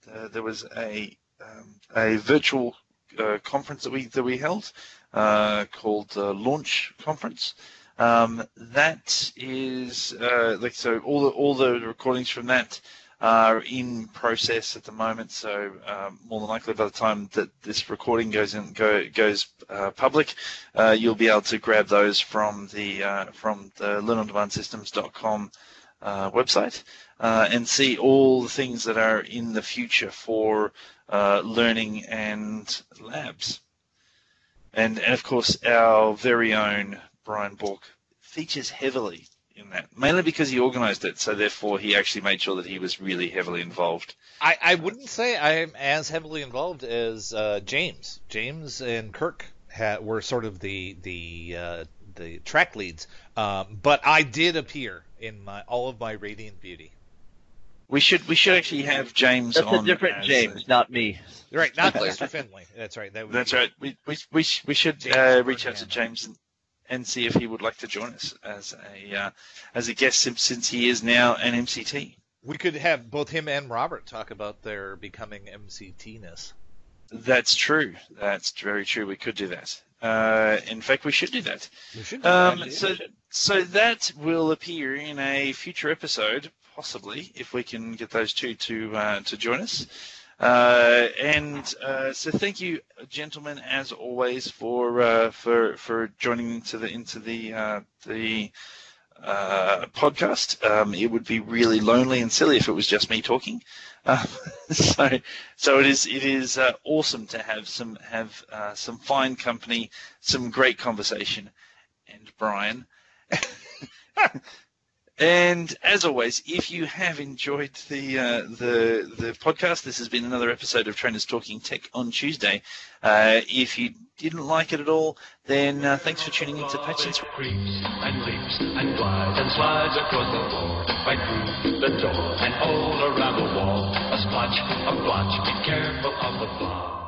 uh, there was a um, a virtual uh, conference that we that we held uh, called uh, Launch Conference. Um, that is uh, like so all the all the recordings from that are in process at the moment. So um, more than likely, by the time that this recording goes in go, goes uh, public, uh, you'll be able to grab those from the uh, from the learn on demand systems dot com uh, website uh, and see all the things that are in the future for uh, learning and labs. And, and of course, our very own Brian Bork features heavily in that, mainly because he organised it, so therefore he actually made sure that he was really heavily involved. I, I wouldn't say I'm as heavily involved as uh, James. James and Kirk ha- were sort of the the uh, the track leads, um, but I did appear in my all of my radiant beauty. We should we should actually have James That's on. a different as James, a- not me. Right, not Mister Finley. That's right. That would That's be- right. We we we, sh- we should James uh, reach out Burnham. to James and, and see if he would like to join us as a uh, as a guest, since since he is now an M C T. We could have both him and Robert talk about their becoming M C T-ness. That's true. That's very true. We could do that. Uh, in fact, we should do that. We should do Um, that. so, so that will appear in a future episode, possibly, if we can get those two to uh, to join us. Uh, and uh, so, thank you, gentlemen, as always, for uh, for for joining into the into the uh, the uh, podcast. Um, it would be really lonely and silly if it was just me talking. Uh, so, so it is. It is uh, awesome to have some have uh, some fine company, some great conversation, and Brian. And as always, if you have enjoyed the uh, the the podcast, this has been another episode of Trainers Talking Tech on Tuesday. Uh, if you didn't like it at all, then uh, thanks for tuning in to Patience. Creeps and leaps and glides and slides across the floor, right through the door and all around the wall. A splotch, a blotch, be careful of the fly.